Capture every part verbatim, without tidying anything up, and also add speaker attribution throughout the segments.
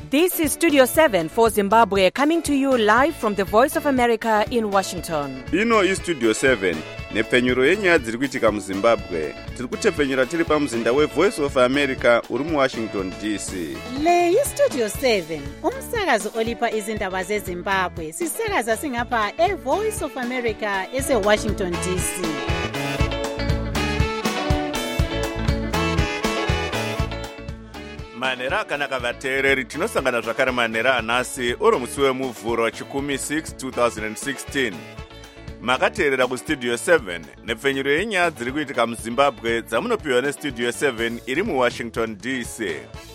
Speaker 1: This is Studio seven for Zimbabwe, coming to you live from the Voice of America in Washington.
Speaker 2: Ino is Studio seven, nepfenyuro yenyaya dziri kuitika muZimbabwe. Tiri kutepfenyura tiri pamuzinda weVoice of America uri muWashington D C.
Speaker 3: Le iStudio seven, umsakazo olipa izindaba zeZimbabwe. Sisakaza singapha eVoice of America eseWashington D C.
Speaker 2: Manera akanaka vateereri, tinosangana zvakare manera anhasi uri musi wemuvhuro chikumi six two thousand sixteen. Makateerera kuStudio seven nepfenyuro yenyaya dziri kuitika muZimbabwe dzamunopiwa neStudio seven iri muWashington D C.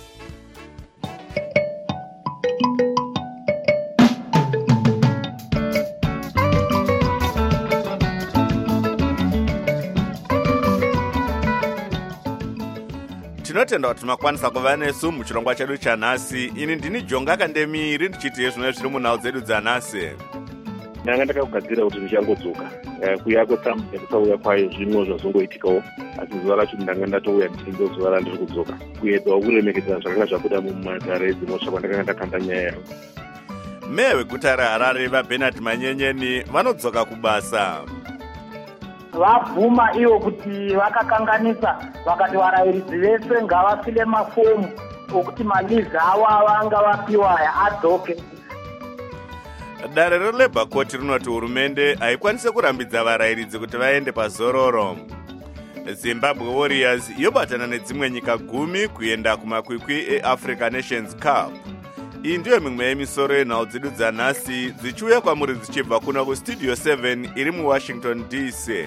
Speaker 2: Tinotenda kuti makwanisa kuva nesu muchirongwa chedu chanhasi. Ini ndini Jonga Kandemiri ndichiti zvino zviri munhau dzedu dzanhasi.
Speaker 4: Ndanga ndakagadzira kuti ndichangodzoka kuya kweSAMU nekusauya kwayo zvimwe zvazongoitikawo, asi zuva racho ndanga ndatouya ndichindo zuva randiri kudzoka kuedzawo kuremekedza zvakanga zvabuda mumatare edzimosva kwandakanga ndakanda nyaya yavo.
Speaker 2: Meya weguta reHarare vaBernard Manyenyeni vanodzoka kubasa.
Speaker 5: Vabvuma ivo kuti vakakanganisa, vakati varairidzi vese ngavasile mafomu okuti malizi avo avanga vapiwa adzoke.
Speaker 2: Dare reLabour Court rinoti hurumende haikwanise kurambidza varairidzi kuti vaende pazororo. Zimbabwe Warriors yobatana nedzimwe nyika gumi kuenda kumakwikwi eAfrica Nations Cup. Iyi ndiyo mimwe yemisoro yenhau dzedu dzanhasi dzichiuya kwamuri dzichibva kuna kuStudio seven iri muWashington D C.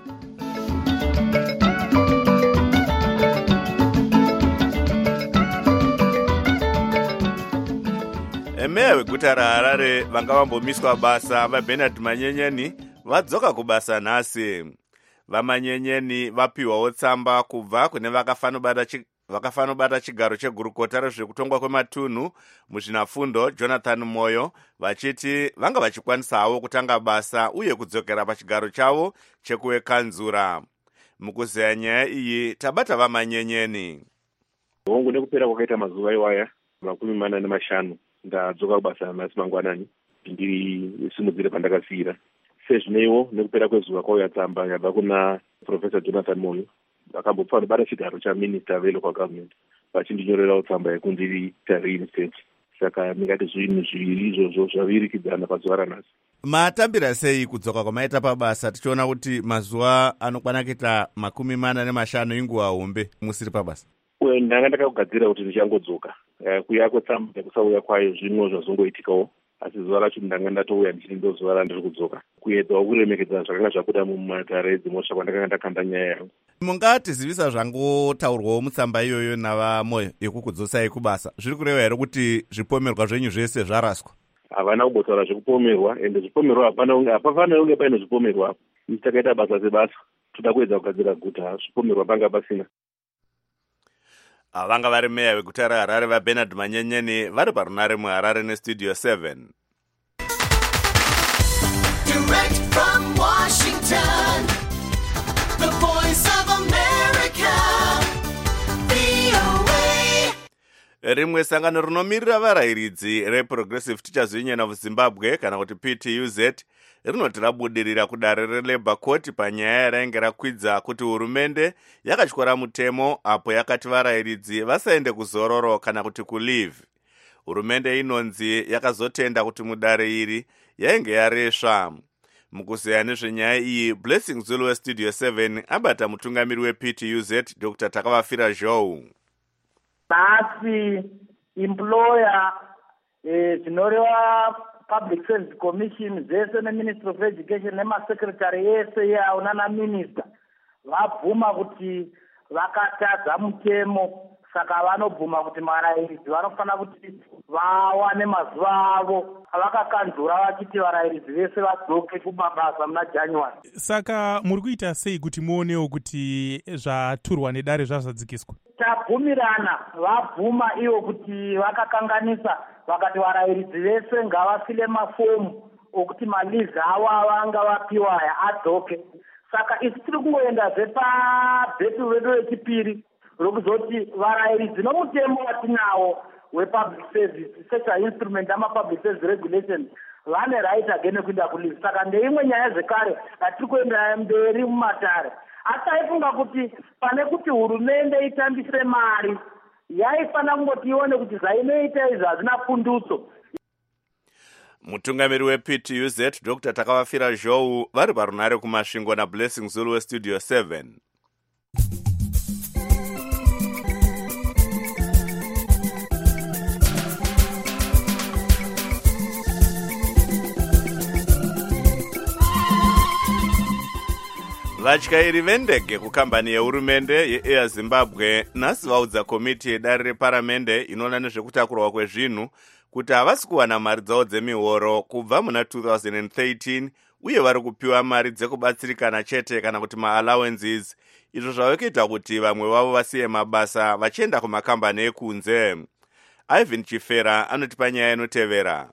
Speaker 2: Meya weguta reHarare vanga vambomiswa basa vaBernard Manyenyeni vadzoka kubasa nhasi. VaManyenyeni vapiwawo tsamba kubva kune vakafanobata chi vakafanobata chigaro chegurukota rezvekutongwa kwematunhu muzvinafundo Jonathan Moyo, vachiti vanga vachikwanisawo kutanga basa uye kudzokera pachigaro chavo chekuwekanzura. Mukuzeya nyaya iyi tabata vaManyenyeni.
Speaker 4: Hongu nekupera kwakaita mazuva iwaya makumi mana nemashanu ndadzoka kubasa nhasi mangwanani ndiri simudzire pandakasiyira. Sezvineiwo nekupera kwezuva kwauya tsamba yabva kuna Professor Jonathan Moyo vakambopfa nobata chigaro chaminister velocal government vachindinyorerawo tsamba yekunzi reinstate. Saka ndingati zvinhu zviviri izvozvo zvavirikidzana pazuva ranhasi.
Speaker 2: Matambira sei kudzoka kwamaita pabasa tichiona kuti mazuva anokwana kuita makumi mana nemashanu inguva hombe musiri pabasa?
Speaker 4: Uye ndanga ndakagadzira kuti ndichangodzoka kuya kweSAMU nekusauya kwayo zvimwe zvazongoitikawo, asi zuva racho ndanga ndatouya ndichiti ndo zuva randiri kudzoka kuedzawo kuremekedza zvakanga zvabuda mumatare edzimosva kwandakanga ndakanda nyaya yavo.
Speaker 2: Mungatizivisa zvangotaurwawo mutsamba iyoyo navaMoyo yekukudzosai kubasa, zviri kureva here kuti zvipomerwa zvenyu zvese zvaraswa?
Speaker 4: Havana kumbotaura zvekupomerwa, ende zvipomerwa hapafaniri kunge paine zvipomerwa. Isi takaita basa sebasa, toda kuedza kugadzira guta, zvipomerwa panga pasina.
Speaker 2: Vanga vari meya weguta reHarare vaBernard Manyenyeni vari parunare muHarare neStudio seven.
Speaker 6: Direct from Washington, the Voice of America, V O A.
Speaker 2: Rimwe sangano rinomirira varairidzi reProgressive Teachers Union of Zimbabwe kana kuti P T U Z rinoti rabudirira kudare reLabour Court panyaya rainge rakwidza kuti hurumende yakatyora mutemo apo yakati varairidzi vasaende kuzororo kana kuti kuleave. Hurumende inonzi yakazotenda kuti mudare iri yainge yaresva. Mukuzeya nezvenyaya iyi, Blessing Zulu weStudio seven abata mutungamiri weP T U Z Doctor Takavafira Zhou.
Speaker 5: Basi employer zvinoreva Public Service Commission zese neMinistry of Education nemasecretary ese yaona naminister vabvuma kuti vakatadza mutemo, saka vanobvuma kuti varairidzi vanofana kuti vawane mazuva avo avakakanzura vachiti varairidzi vese vadzoke kumabasa muna January.
Speaker 7: Saka muri kuita sei kuti muonewo kuti zvaturwa nedare zvazadzikiswa?
Speaker 5: Tabvumirana, vabvuma ivo kuti vakakanganisa, vakati varairidzi vese ngavasile mafomu okuti malizi avo avanga vapiwa adzoke. Saka isi tiri kungoendazve pabhetu redu rechipiri rokuzoti varairidzi nomutemo watinawo wepublic service sector instrument ama-public service regulations vane right again ekuinda kuleave. Saka ndeimwe nyaya zvekare yatiri kuenda mberi mumatare. Asi taifunga kuti pane kuti hurumende itambise mari yaifanira kungoti ione kuti zvainoita izvi hazvina pundutso.
Speaker 2: Mutungamiri weP T U Z Doctor Takavafira Zhou vari parunare kumasvingo naBlessing Zulu weStudio seven. Vatyairi vendege kukambani yehurumende yeAir Zimbabwe nhasi vaudza komiti yedare reparamende inoona nezvekutakurwa kwezvinhu kuti havasi kuwana mari dzavo dzemihoro kubva muna two thousand thirteen uye vari kupiwa mari dzekubatsirikana chete kana kuti maallowances, izvo zvave kuita kuti vamwe vavo vasiye mabasa vachienda kumakambani ekunze. Ivan Chifera anotipa nyaya inotevera.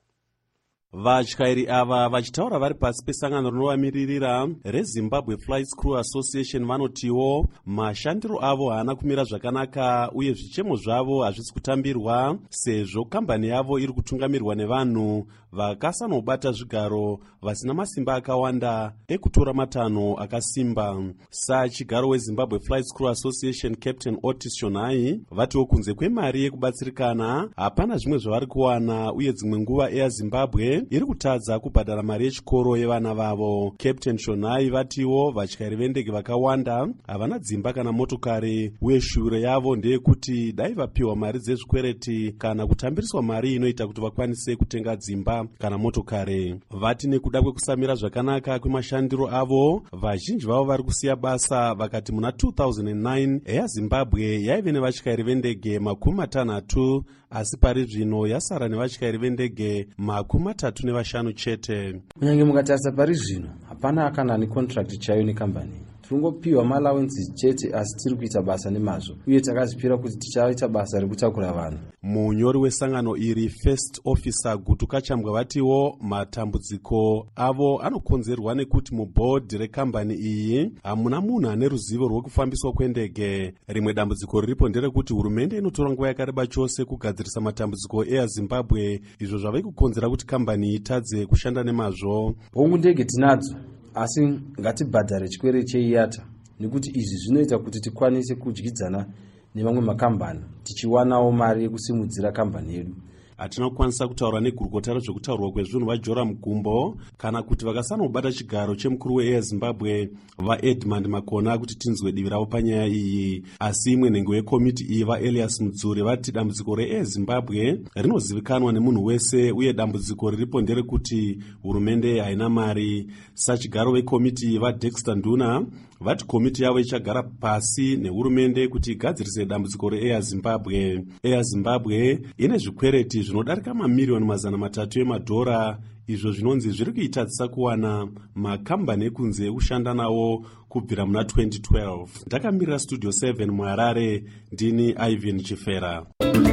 Speaker 8: Vatyairi ava vachitaura vari pasi pesangano rinovamiririra reZimbabwe Flight Crew Association vanotiwo mashandiro avo haana kumira zvakanaka uye zvichemo zvavo hazvisi kutambirwa sezvo kambani yavo iri kutungamirwa nevanhu vakasanobata zvigaro vasina masimba akawanda ekutora matanho akasimba. Sachigaro weZimbabwe Flight Crew Association Captain Otis Shonai vatiwo kunze kwemari yekubatsirikana hapana zvimwe zvavari kuwana uye dzimwe nguva Air Zimbabwe iri kutadza kubhadhara mari yechikoro yevana vavo. Captain Shonai vatiwo vatyairi vendege vakawanda havana dzimba kana motokari uye shure yavo ndeyekuti dai vapiwa mari dzezvikwereti kana kutambiriswa mari inoita kuti vakwanise kutenga dzimba kana motokari. Vati nekuda kwekusamira zvakanaka kwemashandiro avo vazhinji vavo vari kusiya basa vakati muna two thousand nine Air Zimbabwe yaive nevatyairi vendege makumi matanhatu asi pari zvino yasara nevatyairi vendege makumi matatu nevashanu chete.
Speaker 9: Kunyange mukatarisa pari zvino hapana kana necontract chayo nekambani. Tiringopiwa ma-allowances chete asi tiri kuita basa nemazvo uye takazipira kuti tichaita basa rekutakura vanhu.
Speaker 8: Munyori wesangano iri First Officer Gutu Kachambwa vatiwo matambudziko avo anokonzerwa nekuti mubhodhi rekambani iyi hamuna munhu ane ruzivo rwekufambiswa kwendege. Rimwe dambudziko riripo nderekuti hurumende inotora nguva yakareba chose kugadzirisa matambudziko eAir Zimbabwe, izvo zvave kukonzera kuti kambani itadze kushanda nemazvo.
Speaker 9: Hongu ndege tinadzo asi ngatibhadhare chikwere cheiyata nekuti izvi zvinoita kuti tikwanise kudyidzana nevamwe makambani tichiwanawo mari yekusimudzira kambani yedu.
Speaker 8: Hatina kukwanisa kutaura negurukota rezvekutaurwa kwezvinhu vaJoram Gumbo kana kuti vakasanobata chigaro chemukuru weAir Zimbabwe vaEdmund Makona kuti tinzwe divi ravo panyaya iyi. Asi imwe nhengo yekomiti iyi vaElias Mudzure vati dambudziko reAir Zimbabwe rinozivikanwa nemunhu wese uye dambudziko riripo nderekuti hurumende haina mari. Sachigaro vekomiti iyi vaDexter Nduna vati komiti yavo ichagara pasi nehurumende kuti igadzirise dambudziko reAir Zimbabwe. Air Zimbabwe ine zvikwereti zvinodarika mamiriyoni mazana matatu emadhora, izvo zvinonzi zviri kuitadzisa kuwana makambani ekunze ekushanda nawo kubvira muna twenty twelve. Ndakamirira Studio seven muHarare, ndini Ivan Chifera.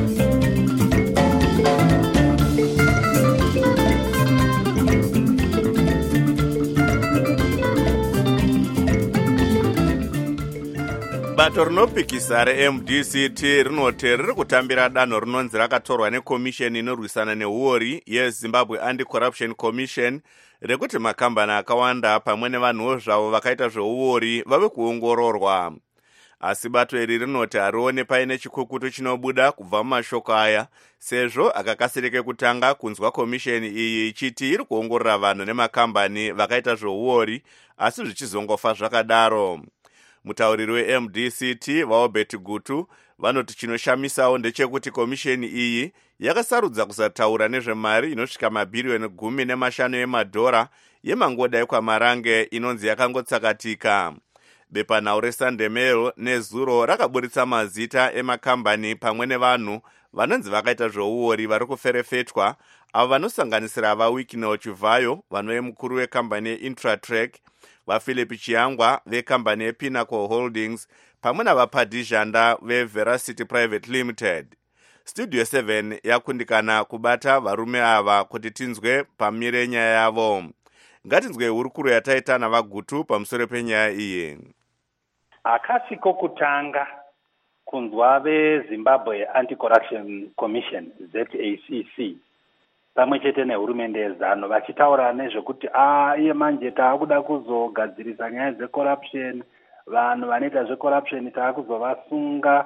Speaker 2: Bato rinopikisa reM D C T rinoti riri kutambira danho rinonzi rakatorwa nekomisheni inorwisana neuori yeZimbabwe Anti-Corruption Commission rekuti makambani akawanda pamwe nevanhuwo zvavo vakaita zveuori vave kuongororwa. Asi bato iri rinoti harione paine chikukutu chinobuda kubva mumashoko aya sezvo akakasirike kutanga kunzwa komisheni iyi ichiti iri kuongorora vanhu nemakambani vakaita zveuori asi zvichizongofa zvakadaro. Mutauriri weM D C T vaObert Gutu vanoti chinoshamisawo ndechekuti komisheni iyi yakasarudza kusataura nezvemari inosvika mabhiriyoni gumi nemashanu emadhora yemangoda ekwaMarange inonzi yakangotsakatika. Bepanhau reSunday Mail nezuro rakaburitsa mazita emakambani pamwe nevanhu vanonzi vakaita zveuori vari kuferefetwa, avo vanosanganisira vaWicknell Chivayo vanove mukuru wekambani yeIntratrack, vaPhilip Chiangwa vekambani yePinnacle Holdings pamwe navaPadizhanda veVeracity Private Limited. Studio seven yakundikana kubata varume ava kuti tinzwe pamire nyaya yavo. Ngatinzwe hurukuro yataita navaGutu pamusoro penyaya iyi.
Speaker 10: Akasi kokutanga kunzwa vezimbabwe anti-corruption commission Z A C C pamwe chete nehurumende yezano vachitaura nezvekuti a iye manje taakuda kuzogadzirisa nyaya dzecorruption, vanhu vanoita zvecorruption taakuzovasunga.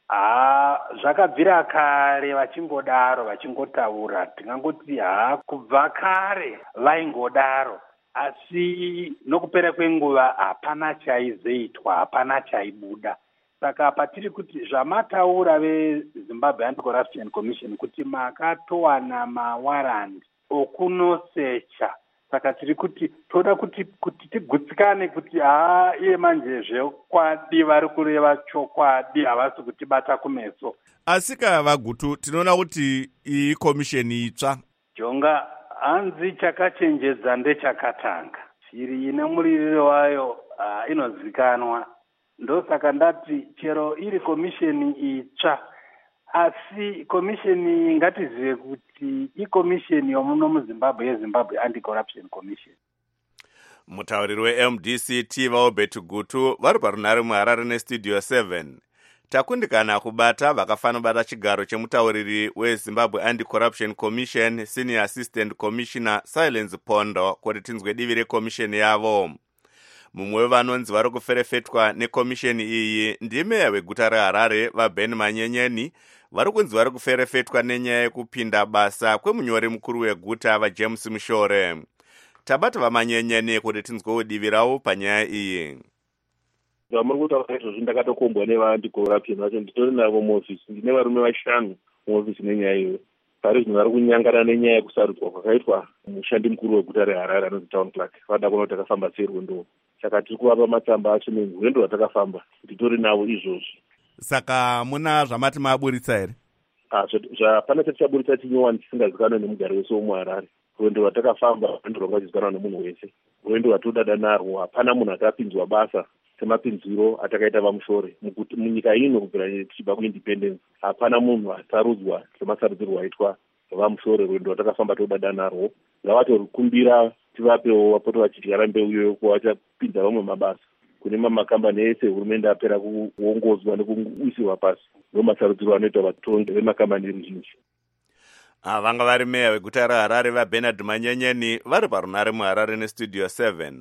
Speaker 10: ha zvakabvira kare vachingodaro vachingotaura, tingangoti ha kubva kare vaingodaro, asi nokupera kwenguva hapana chaizoitwa, hapana chaibuda. Saka patiri kuti zvamataura veZimbabwe Anti-Corruption Commission kuti makatowana mawarandi okunosecha, saka tiri kuti toda kuti kuti tigutsikane kuti haa iye manje zvekwadi vari kureva chokwadi, havasi kutibata kumeso.
Speaker 2: Asika vagutu tinoona kuti iyi komisheni itsva
Speaker 10: jonga hanzi chakachenjedza ndechakatanga, shiri ine muririro wayo uh, inozikanwa. Ndosaka ndati chero iri komisheni itsva, asi komisheni ngatizive kuti ikomisheni yomuno muZimbabwe yeZimbabwe Anti-Corruption Commission.
Speaker 2: Mutauriri we-M D C T vaObert Gutu vari parunare muHarare neStudio seven. Takundikana kubata vakafanobata chigaro chemutauriri weZimbabwe Anti-Corruption Commission Senior Assistant Commissioner Silence Pondo kuti tinzwe divi rekomisheni yavo. Mumwe vanonzi vari kuferefetwa nekomisheni iyi ndimeya weguta reHarare vaBen Manyenyeni vari kunzi vari kuferefetwa nenyaya yekupinda basa kwemunyori mukuru weguta vaJames Mushore. Tabata vaManyenyeni kuti tinzwewo divi ravo panyaya iyi.
Speaker 4: Zvamuri kutaura izvozvo ndakatokombwa nevaanti-corruption vacho, nditori navo muofisi, ndine varume vashanu muofisi nenyaya iyoyo. Pari zvino vari kunyangana nenyaya yekusarudzwa kwakaitwa mushandi mukuru weguta reHarare anonzi town clerk. Vada kuona kuti takafamba sei rwendo. Saka tiri kuvapa matsamba acho nerwendo rwatakafamba titori navo izvozvi.
Speaker 2: Saka muna zvamati maburitsa here?
Speaker 4: Zvapana chati chaburitsa chinyowani chisingazikanwa nemugari wese womuHarare. Rwendo rwatakafamba rwendo rwanga chizikanwa nemunhu wese. Rwendo rwatodada narwo, hapana munhu akapinzwa basa semapinziro atakaita vaMushore. Munyika ino kubvira tichibva kuindependence hapana munhu asarudzwa semasarudzirwo aitwa vaMushore. Rwendo rwatakafamba todada narwo. Ngavatorikumbira tivapewo vapoto vachidya mbeu iyoyo kuva vachapinza vamwe mabasa. Kune mamakambani ese hurumende apera kuongozwa nekuisirwa pasi ndomasarudzirwo anoitwa vatongi vemakambani ruzhinji.
Speaker 2: Vanga vari meya weguta reHarare vaBernard Manyenyeni vari parunare muHarare neStudio seven.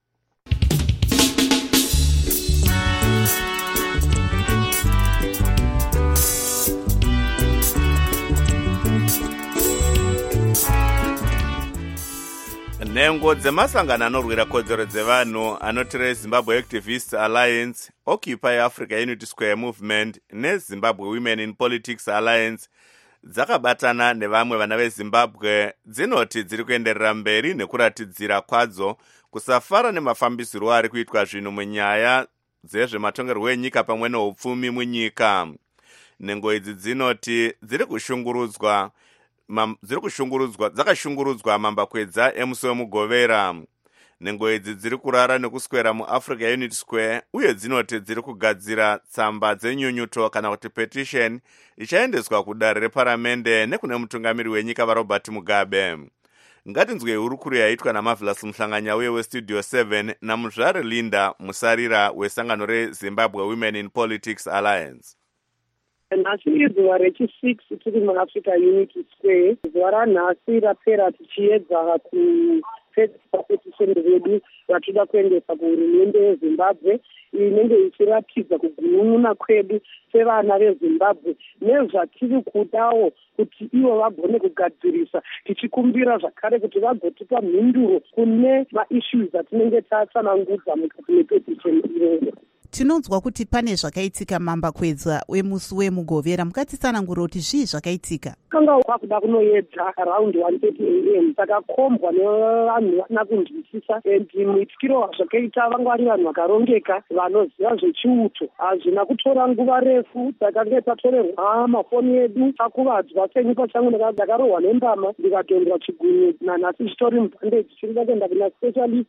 Speaker 2: Nhengo dzemasangano anorwira kodzero dzevanhu anoti Zimbabwe Activists Alliance, Occupy Africa Unity Square Movement neZimbabwe Women in Politics Alliance dzakabatana nevamwe vana veZimbabwe dzinoti dziri kuenderera mberi nekuratidzira kwadzo kusafara nemafambisiro ari kuitwa zvinhu munyaya dzezvematongerwo enyika pamwe neupfumi munyika. Nhengo idzi dzinoti dziri kushungurudzwa Mam, dziri kushungurudzwa dzakashungurudzwa mambakwedza emusi wemugovera. Nhengo idzi dziri kurara nekuswera muAfrica Unity Square uye dzinoti dziri kugadzira tsamba dzenyunyuto kana kuti petition ichaendeswa kudare reparamende nekune mutungamiri wenyika vaRobert Mugabe. Ngatinzwe hurukuru yaitwa naMarvelous Muhlanganya uye weStudio seven namuzvare Linda Musarira wesangano reZimbabwe Women in Politics Alliance.
Speaker 11: Nhasi izuva rechi-six tiri muAfrica Unity Square. Zuva ranhasi rapera tichiedza kupedzisa petition redu ratoda kuendesa kuhurumende yeZimbabwe inenge ichiratidza kugunun'una kwedu sevana veZimbabwe nezvatiri kudawo kuti ivo vagone kugadzirisa, tichikumbira zvakare kuti vagotipa mhinduro kune maissues atinenge tatsanangudza mukati mepetition iyoyo.
Speaker 12: Tinonzwa kuti pane zvakaitika mambakwedza wemusi wemugovera, mukatitsanangura kuti zvii zvakaitika?
Speaker 11: Kanga kwakuda kunoedza around one thirty a m takakombwa nevanhu vasina kunzwisisa, and muitikiro wazvakaita vanga vari vanhu vakarongeka vanoziva zvechiuto. Hazvina kutora nguva refu, takange tatorerwa mafoni edu, takuvadzwa senyika changu ndakarohwa nembama ndikatondwa chigunwe. Nanhasi chitori mubhandeji chiri kuenda kuna specialist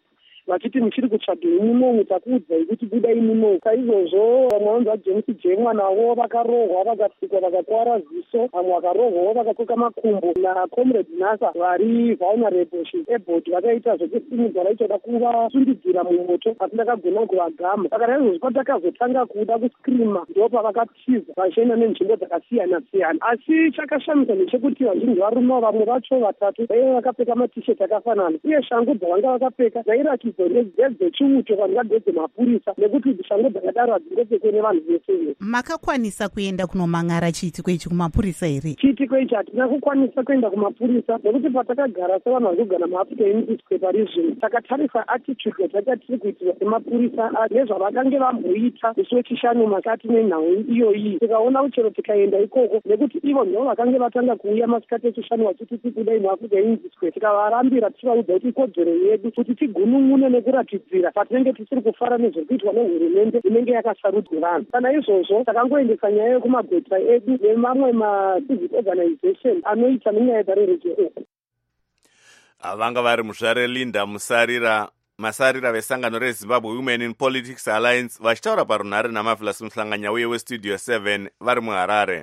Speaker 11: vachiti muchiri kutsvagei munomu, takuudzai kuti budai munomu. Saizvozvo vamwe vanzi vajames jemwa navo vakarohwa vakapfikwa vakakwara ziso, vamwe vakarohwawo vakakoka makumbo nacomrade nasa vari vulnerable chiebod vakaita zvekusimudza vaichoda kuvasundidzira mumoto asi ndakagona kuvagama. Saka naizvozvo patakazotanga kuda kuskrima ndo pavakatiza vachienda nenzvimbo dzakasiyana siyana. Asi chakashamisa ndechekuti vazhinji varume vamwe vacho vatatu vaive vakapfeka matisheti akafanana uye shangu dzavanga vakapfeka dzairatidza ndedzechiuto kana ndedzemapurisa nekuti shangu dzakadaro hadzingopfekwe nevanhu vese.
Speaker 12: Makakwanisa kuenda kunomang'ara chiitiko ichi kumapurisa here?
Speaker 11: Chiitiko ichi hatina kukwanisa kuenda kumapurisa nekuti patakagara sevanhu vari kugara muafrica unity square parizvino takatarisa attitude yatanga tiri kuitirwa semapurisa nezvavakange vamboita musi wechishanu makati nenhau iyoyi. Tikaona uchero tikaenda ikoko nekuti ivo ndo vakange vatanga kuuya masikati echishanu vachiti kudai muafrica unity square, tikavarambira tichivaudza kuti ikodzero yedu kuti tigunun'une nekuratidzira patinenge tisiri kufara nezviri kuitwa nehurumende inenge yakasarudzwa vanhu. Kana izvozvo takangoendesa nyaya yekumagweta edu nemamwe macivic organization anoita nenyaya dzarerejo.
Speaker 2: Vanga vari muzvare Linda Musarira masarira vesangano reZimbabwe Women in Politics Alliance vachitaura parunhare naMarvelous Muhlanganya uye westudio seven vari muHarare.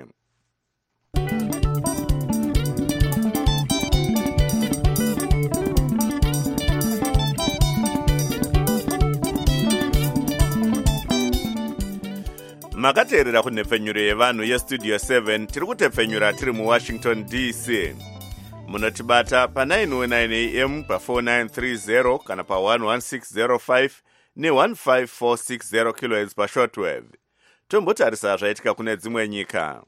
Speaker 2: Makateerera kunhepfenyuro yevanhu yestudio seven tiri kutepfenyura tiri muWashington D C. Munotibata pa nine oh nine a m pa four nine three zero kana pa one one six zero five ne one five four six zero kilohertz pa shortwave. Tombotarisa zvaitika kune dzimwe nyika.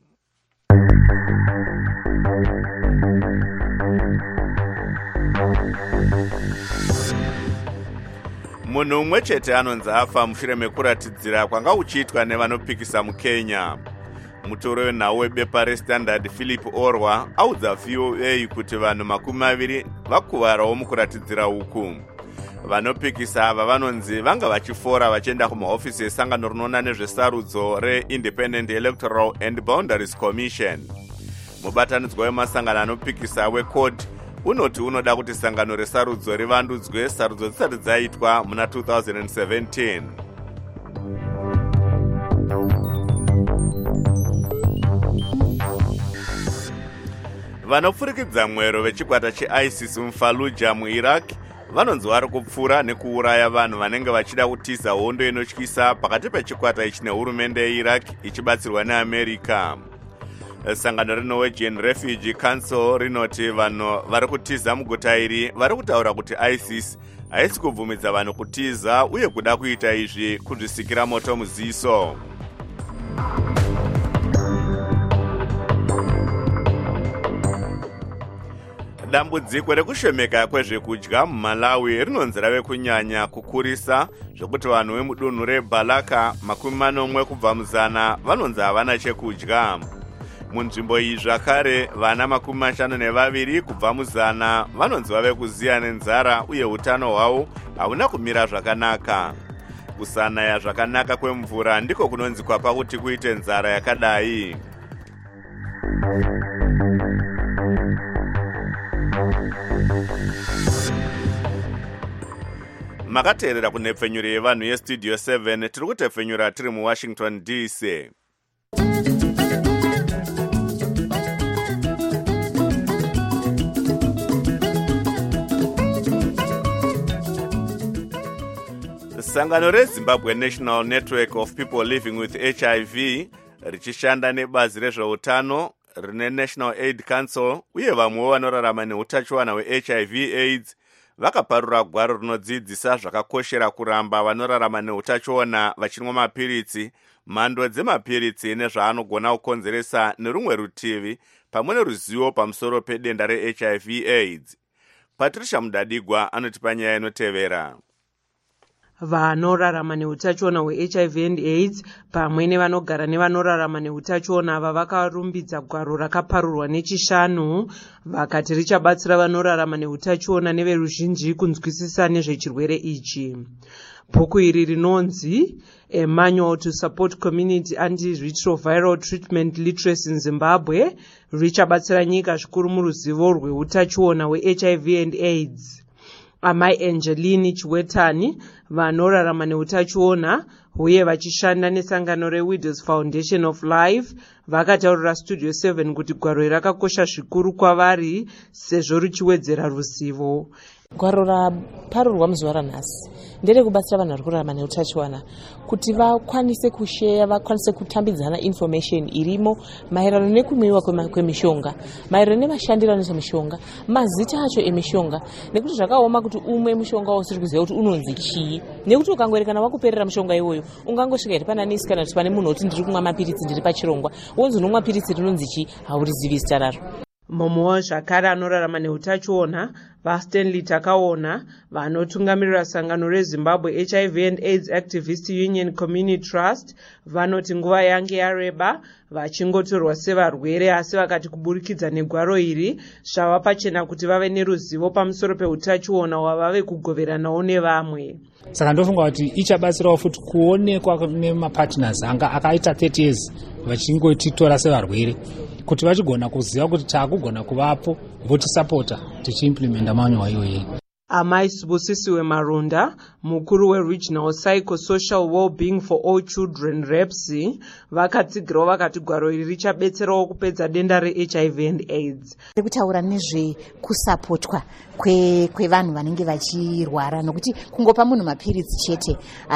Speaker 2: Munhu umwe chete anonzi afa mushure mekuratidzira kwanga uchiitwa nevanopikisa muKenya. Mutoro wenhau webepa reStandard Philip Orwa audza V O A kuti vanhu makumi maviri vakuvarawo mukuratidzira uku. Vanopikisa ava vanonzi vanga vachifora vachienda kumahofisi esangano rinoona nezvesarudzo reIndependent Electoral and Boundaries Commission. Mubatanidzwa wemasangano anopikisa weCORD unoti unoda kuti sangano resarudzo rivandudzwe sarudzo dzisati dzaitwa muna two thousand seventeen. Vanopfurikidza mwero vechikwata cheISIS muFallujah muIraq vanonzi vari kupfura nekuuraya vanhu vanenge vachida kutiza hondo inotyisa pakati pechikwata ichi nehurumende yeIraq ichibatsirwa neAmerica. Sangano reNorwegian Refugee Council rinoti vanhu vari kutiza muguta iri vari kutaura kuti ISIS haisi kubvumidza vanhu kutiza uye kuda kuita izvi kuzvisikira moto muziso. Dambudziko rekushomeka kwezvekudya muMalawi rinonzi rave kunyanya kukurisa zvokuti vanhu vemudunhu reBalaka makumi manomwe kubva muzana vanonzi havana chekudya. Munzvimbo iyi zvakare vana makumi mashanu nevaviri kubva muzana vanonzi vave kuziya nenzara uye utano hwavo hauna kumira zvakanaka. Kusanaya zvakanaka kwemvura ndiko kunonzi kwapa kuti kuite nzara yakadai. Makateerera kunhepfenyuro yevanhu yestudio seven tiri kutepfenyura tiri muWashington D C. Sangano reZimbabwe National Network of People Living with H I V richishanda nebazi rezveutano rine National Aid Council uye vamwewo vanorarama neutachiwana hweH I V AIDS vakaparura gwaro rinodzidzisa zvakakoshera kuramba vanorarama neutachiona vachinwa mapiritsi, mhando dzemapiritsi nezvaanogona kukonzeresa nerumwe rutivi pamwe neruzivo pamusoro pedenda reH I V AIDS. Patricia Mudadigwa anotipa nyaya inotevera.
Speaker 13: Vanorarama neutachiona hweH I V and AIDS pamwe nevanogara nevanorarama neutachiona ava vakarumbidza gwaro rakaparurwa nechishanu vakati richabatsira vanorarama neutachiona neveruzhinji kunzwisisa nezvechirwere ichi. Bhuku iri rinonzi A Manual to Support Community Antiretroviral Treatment Literacy in Zimbabwe richabatsira nyika zvikuru muruzivo rweutachiona hweH I V and AIDS. amai Angeline Chiwetani vanorarama neutachiona uye vachishanda nesangano reWidows Foundation of Life vakataurira Studio seven kuti gwaro iri rakakosha zvikuru kwavari sezvo richiwedzera ruzivo.
Speaker 14: Gwaro raparurwa muzuva ranhasi nderekubatsira vanhu vari kurarama neutachiwana kuti vakwanise kusheya, vakwanise kutambidzana information irimo maererano nekumwiwa kwemishonga, maererano nemashandiro anoita mishonga, mazita acho emishonga, nekuti zvakaoma kuti umwe mushonga usiri kuziva kuti unonzi chii, nekuti ukangoerekana wakuperera mushonga iwoyo ungangosvika iri pananisi kana kuti pane munhu kuti ndiri kumwa mapiritsi ndiri pachirongwa, wonzi unomwa piritsi rinonzi chii, haurizivi zita raro.
Speaker 13: Mumwewo zvakare anorarama neutachiona vaStanley Takaona vanotungamirira sangano reZimbabwe H I V and AIDS Activist Union Community Trust vanoti nguva yange yareba vachingotorwa sevarwere, asi vakati kuburikidza negwaro iri zvava pachena kuti vave neruzivo pamusoro peutachiona hwavave kugoveranawo nevamwe.
Speaker 15: Saka ndofunga kuti ichabatsirawo futi kuonekwa nemapartners anga akaita thirty years vachingotitora sevarwere kuti vachigona kuziva kuti taakugona kuvapo votisapota tichiimplementa manyowa iyoyi.
Speaker 13: Amai Sibusisiwe Marunda, mukuru weRegional Psychosocial Wellbeing for All Children REPSI, vakatsigirawo vakati gwaro iri richabetserawo kupedza denda reH I V and AIDS.
Speaker 16: Kutaura nezvekusapotwa kwevanhu vanenge vachirwara, nokuti kungopa munhu mapiritsi chete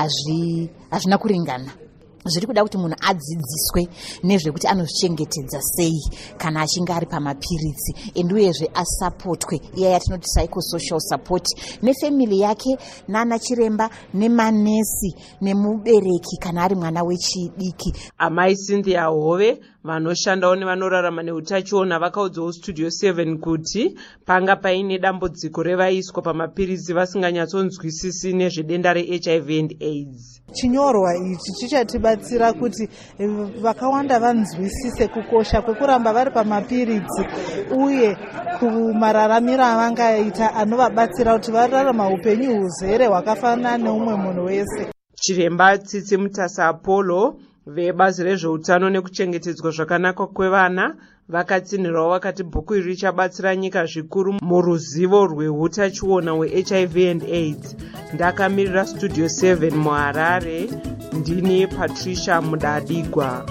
Speaker 16: hazvina kuringana. Zviri kuda kuti munhu adzidziswe nezvekuti anozvichengetedza sei kana achinge ari pamapiritsi, ende uyezve asapotwe, iya yatinoti psychosocial support, nefamily yake nana chiremba nemanesi nemubereki kana ari mwana wechidiki.
Speaker 13: Amai Cynthia Hove vanoshandawo nevanorarama neutachiona vakaudzawo Studio seven kuti panga paine dambudziko revaiswa pamapiritsi vasinganyatsonzwisisi nezvedenda reH I V and AIDS.
Speaker 17: Chinyorwa ichi chichatibatsira kuti vakawanda vanzwisise kukosha kwekuramba vari pamapiritsi uye kumararamiro avangaita anovabatsira kuti vararama upenyu huzere hwakafanana neumwe munhu wese.
Speaker 13: Chiremba Tsitsi Mutasa Apollo vebazi rezveutano nekuchengetedzwa zvakanaka kwevana vakatsinhirawo vakati bhuku iri richabatsira nyika zvikuru muruzivo rweutachiona hweH I V and AIDS. Ndakamirira Studio seven muHarare, ndini Patricia Mudadigwa.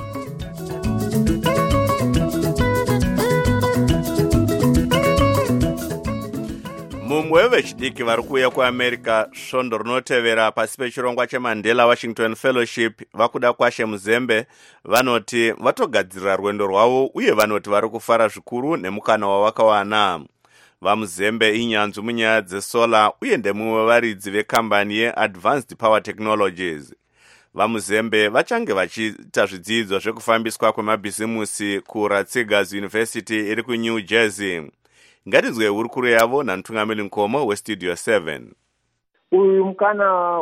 Speaker 2: mumwe vechidiki vari kuuya kuamerica svondo rinotevera pasi pechirongwa cheMandela Washington Fellowship vakuda kwashe muzembe vanoti vatogadzirira rwendo rwavo uye vanoti vari kufara zvikuru nemukana wavakawana. Vamuzembe inyanzvi munyaya dzesola uye ndemumwe wevaridzi vekambani yeAdvanced Power Technologies. Vamuzembe vachange vachiita zvidzidzo zvekufambiswa kwemabhizimusi kuRutgers University iri kuNew Jersey. Ngatinzwe hurukuru yavo namutungamiri Nkomo weStudio seven.
Speaker 18: Uyu mukana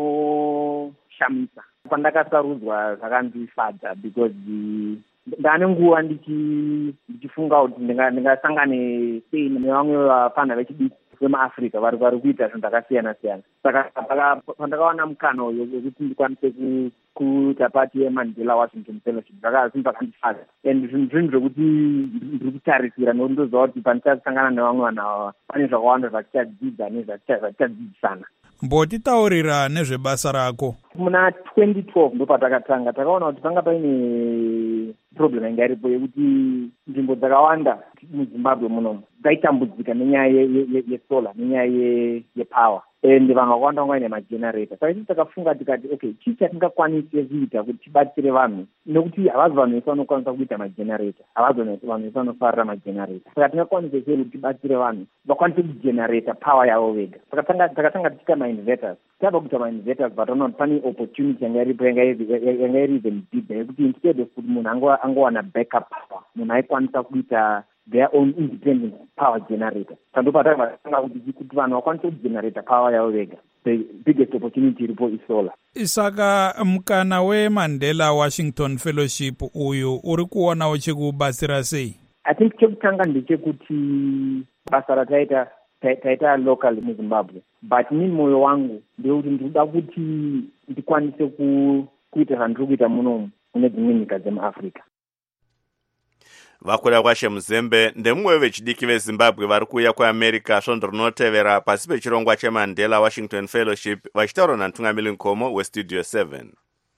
Speaker 18: unoshamisa. Pandakasarudzwa zvakandifadza because ndane nguva ndichifunga kuti ndingasangane sei nevamwe vafana vechidiki vemaAfrica vari vari kuita zvinhu zvakasiyana siyana. Saka pandakawana mukana wekuti ndikwanise kuita pati yeMandela Washington Fellowship zvinhu zvakandifadza, and zvinhu zvekuti ndiri kutarisira nokuti ndoziva kuti pandichasangana nevamwe vanhu ava pane zvakawanda zvatichadzidza nezvatichadzidzisana.
Speaker 19: Mbotitaurira nezvebasa rako.
Speaker 18: Muna twenty twelve ndo patakatanga takaona kuti panga paine problem yanga iripo yekuti nzvimbo dzakawanda muZimbabwe munomu dzaitambudzika nenyaya yesolar nenyaya yepower, and vanhu vakawanda vanga vaine magenerator. Saka isi takafunga tikati okay, chii chatingakwanise kuita kuti tibatsire vanhu, nekuti havazi vanhu vese vanokwanisa kuita magenerator, havazi vanhu vese vanofarira magenerator. Saka tingakwanise sei kuti tibatsire vanhu vakwanise kugenerata power yavo vega. Saka takatanga tichiita mainverters. Tabva kuita mainverters vataona kuti pane opportunity yanga iripo yanga iri even bigger yekuti instead of kuti munhu angowana backup power, munhu aikwanisa kuita their own independent power generator. Sando patakanga kuti vanhu vakwanise kugenerata power yavo vega. The biggest opportunity iripo isolar.
Speaker 19: Saka mukana weMandela Washington Fellowship uyu uri kuonawo chekubatsira sei?
Speaker 18: I think chekutanga ndechekuti basa rataita taita local muZimbabwe, but mimi moyo wangu ndeuti ndikuda kuti ndikwanise kuita zvandiri kuita munomu mune dzimwe nyika dzemuAfrica.
Speaker 2: vakuda kwashe muzembe ndemumwe vechidiki vezimbabwe vari kuuya kuamerica svondo rinotevera pasi pechirongwa chemandela Washington Fellowship, vachitaura natungamiri nkomo westudio seven.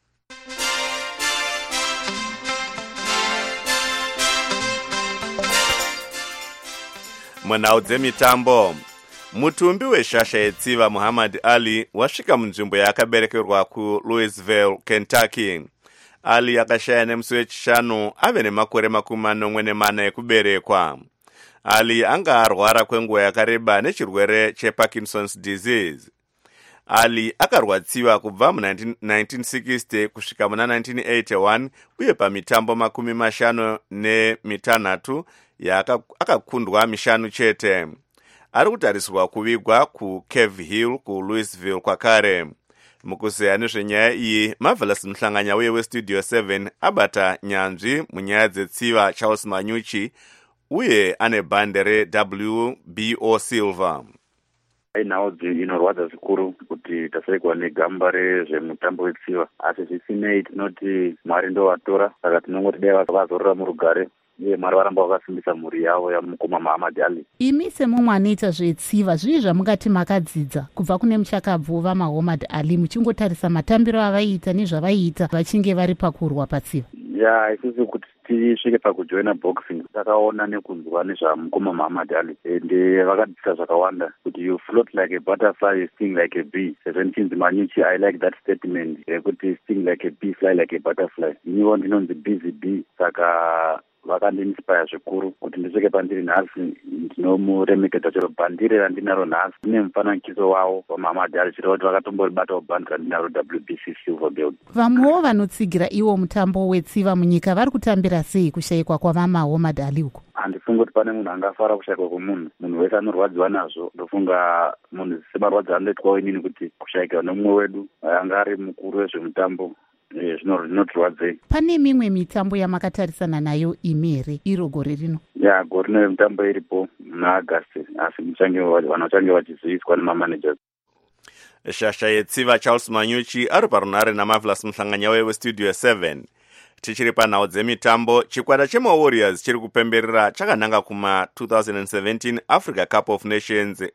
Speaker 2: Munhau dzemitambo, mutumbi weshasha yetsiva Muhammad Ali wasvika munzvimbo yaakaberekerwa kuLouisville, Kentucky. Ali akashaya nemusi wechishanu ave nemakore makumi manomwe nemana ekuberekwa. Ali anga arwara kwenguva yakareba nechirwere cheParkinson's disease. Ali akarwadziwa kubva mu-nineteen sixty kusvika muna nineteen eighty-one uye pamitambo makumi mashanu nemitanhatu yaakakundwa mishanu chete. Ari kutarisirwa kuvigwa kuCave Hill kuLouisville kwakare. Mukuzeya nezvenyaya iyi, Marvelous Mhlanganya uye westudio seven abata nyanzvi munyaya dzetsiva Charles Manyuchi uye ane bhande reW B O Silver.
Speaker 20: Nawo inorwadza zvikuru kuti tasaikwa negamba rezvemutambo wetsiva, asi zvisinei tinoti Mwari ndo watora, saka tinongoti dai vazorora murugare uye Mwari varamba vakasimbisa mhuri yavo yamukoma Muhammad Ali.
Speaker 12: Imi semumwe anoita zvetsiva, zvii zvamungati makadzidza kubva kune muchakabvu vaMuhammad Ali muchingotarisa matambiro avaiita nezvavaiita vachinge vari pakurwa patsiva?
Speaker 20: Ya, isusu kuti tisvike pakujoina boxing takaona nekunzwa nezvamukoma Muhammad Ali ende vakadzidza zvakawanda kuti you float like a butterfly, you sting like a bee. Seventeen Manyuchi, I like that statement yekuti sting like a bee, fly like a butterfly. Iniwo ndinonzi busy bee, saka vakandinspire zvikuru kuti ndisvike pandiri nhasi. Ndinomuremekedza chero bhandire randinaro nhasi ine mufanakiso wavo waMuhammad Ali, chiro kuti vakatomboribatawo bhandi randinaro W B C Silver Belt.
Speaker 12: Vamwewo vanotsigira iwo mutambo wetsiva munyika vari kutambira sei kushayikwa kwavaMuhammad Ali uko?
Speaker 20: Handifungi kuti pane munhu angafara kushayikwa kwemunhu. Munhu wese anorwadziwa nazvo. Ndofunga munhu semarwadzi anoitwawo inini kuti kushayikwa nemumwe wedu anga ari mukuru wezvemutambo zvinotirwadzei.
Speaker 12: Pane mimwe mitambo yamakatarisana nayo imi here iro gore rino?
Speaker 20: Ya, gore rino mitambo iripo muna August, asi vanochange vachiziviswa nemamanagers.
Speaker 2: Shasha yetsiva Charles Manyuchi ari parunhare naMarvelous Mhlanganya westudio seven. Tichiri panhau dzemitambo, chikwata chemaWarriors chiri kupemberera chakananga kuma twenty seventeen Africa Cup of Nations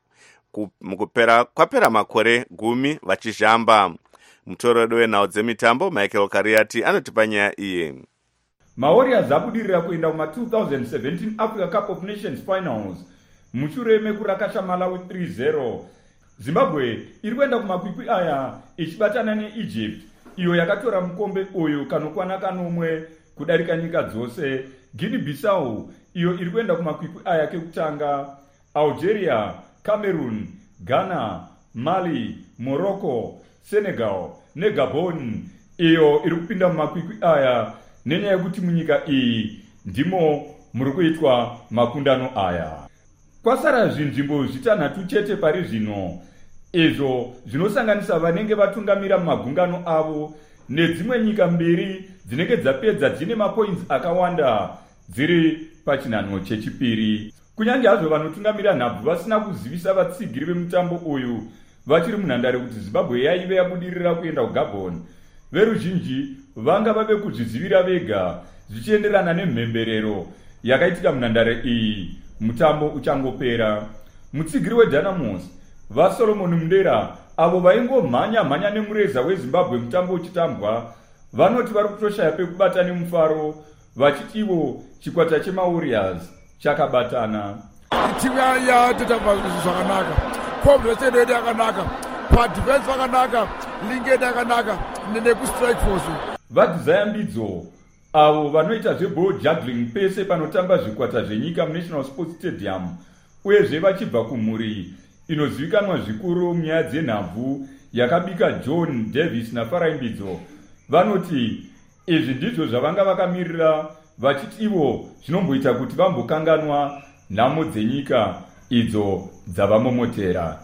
Speaker 2: mukupera kwapera makore gumi vachizhamba. Mutorodo wenhau dzemitambo Michael Kariati anotipa nyaya iyi.
Speaker 21: MaWarriors abudirira kuenda kuma twenty seventeen Africa Cup of Nations Finals mushure mekurakasha Malawi three zero. Zimbabwe iri kuenda kumakwikwi aya ichibatana neEgypt iyo yakatora mukombe uyu kanokwana kanomwe kudarika nyika dzose. Guinea Bissau iyo iri kuenda kumakwikwi aya kekutanga. Algeria, Cameroon, Ghana, Mali, Morocco, Senegal neGabon iyo iri kupinda mumakwikwi aya nenyaya yekuti munyika iyi ndimo muri kuitwa makundano aya. Kwasara zvinzvimbo zvitanhatu chete pari zvino, izvo zvinosanganisa vanenge vatungamira mumagungano avo nedzimwe nyika mbiri dzinenge dzapedza dzine mapoints akawanda dziri pachinhanho chechipiri. Kunyange hazvo vanotungamira nhabvu vasina kuzivisa vatsigiri vemutambo uyu vachiri munhandare kuti Zimbabwe yaive yabudirira kuenda kuGabon, veruzhinji vanga vave kuzvizivira vega zvichienderana nemhemberero yakaitika munhandare iyi mutambo uchangopera. Mutsigiri weDynamos vaSolomon Mundera avo vaingomhanya mhanya nemureza weZimbabwe mutambo uchitambwa vanoti vari kutoshaya pekubata nemufaro vachiti ivo chikwata chemaWarriors chakabatana.
Speaker 22: Timu yatotamba zvakanaka, combination yedu yakanaka, padefense vakanaka, lingedi yakanaka nekustrike force.
Speaker 21: Vadzayambidzo avo vanoita zveball juggling pese panotamba zvikwata zvenyika muNational Sports Stadium uyezve vachibva kumhuri inozivikanwa zvikuru munyaya dzenhabvu yakabika John Davis naFaraimbidzo, vanoti izvi ndizvo zvavanga vakamirira vachiti ivo zvinomboita kuti vambokanganwa nhamo dzenyika idzo dzavamomotera.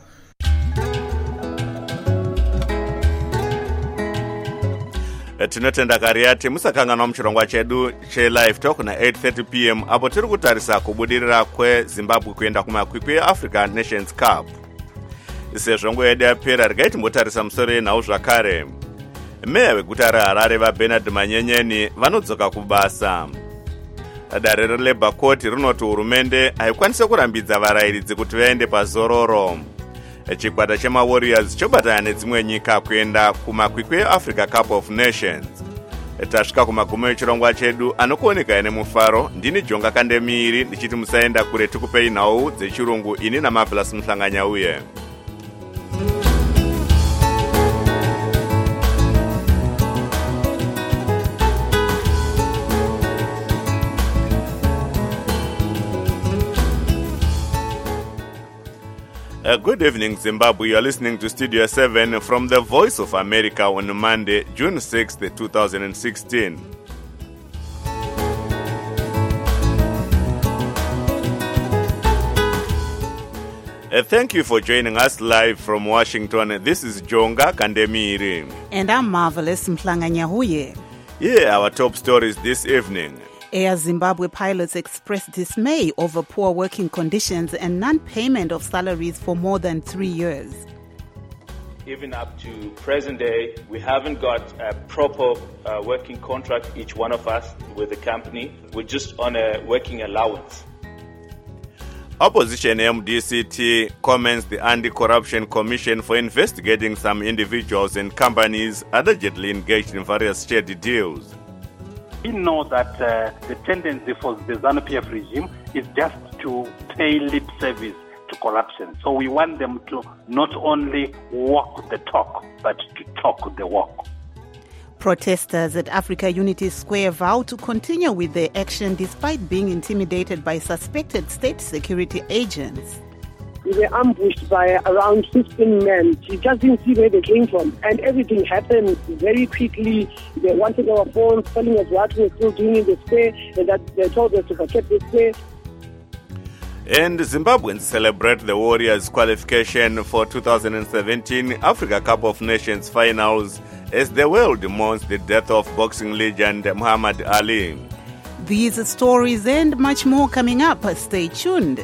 Speaker 2: Tinotenda Kariati, musakanganwa muchirongwa chedu chelive talk na eight thirty p m apo tiri kutarisa kubudirira kweZimbabwe kuenda kumakwikwi eAfrica Nations Cup. Sezvo nguva yedu yapera, regai timbotarisa musoro yenhau zvakare. Meya weguta reHarare vaBernard Manyenyeni vanodzoka kubasa. dare relabour court rinoti hurumende haikwanise kurambidza varayiridzi kuti vaende pazororo. Chikwata chemawarriors chobatana nedzimwe nyika kuenda kumakwikwi eAfrica Cup of Nations. Tasvika kumagumo echirongwa chedu anokuoneka nemufaro. Ndini Jonga Kandemiri ndichiti musaenda kure, tikupei nhau dzechirungu ini naMarvelous Mhlanganyauye. Uh, good evening, Zimbabwe. You are listening to Studio seven from the Voice of America on Monday, June sixth, twenty sixteen. Uh, thank you for joining us live from Washington. This is Jonga Kandemiri.
Speaker 1: And I'm Marvelous Mhlanganyauye.
Speaker 2: Here are our top stories this evening.
Speaker 1: Air Zimbabwe pilots expressed dismay over poor working conditions and non-payment of salaries for more than three years.
Speaker 3: Even up to present day, we haven't got a proper uh, working contract, each one of us, with the company. We're just on a working allowance.
Speaker 2: Opposition M D C T commends the Anti-Corruption Commission for investigating some individuals and companies allegedly engaged in various shady deals.
Speaker 10: We know that uh, the tendency for the ZANU-P F regime is just to pay lip service to corruption. So we want them to not only walk the talk, but to talk the walk.
Speaker 1: Protesters at Africa Unity Square vow to continue with their action despite being intimidated by suspected state security agents.
Speaker 11: We were ambushed by around fifteen men. We just didn't see where they came from. And everything happened very quickly. They wanted our phones, telling us what we were still doing in the square, and that they told us to vacate the square.
Speaker 2: And Zimbabweans celebrate the Warriors' qualification for two thousand seventeen Africa Cup of Nations finals as the world mourns the death of boxing legend Muhammad Ali.
Speaker 1: These stories and much more coming up. Stay tuned.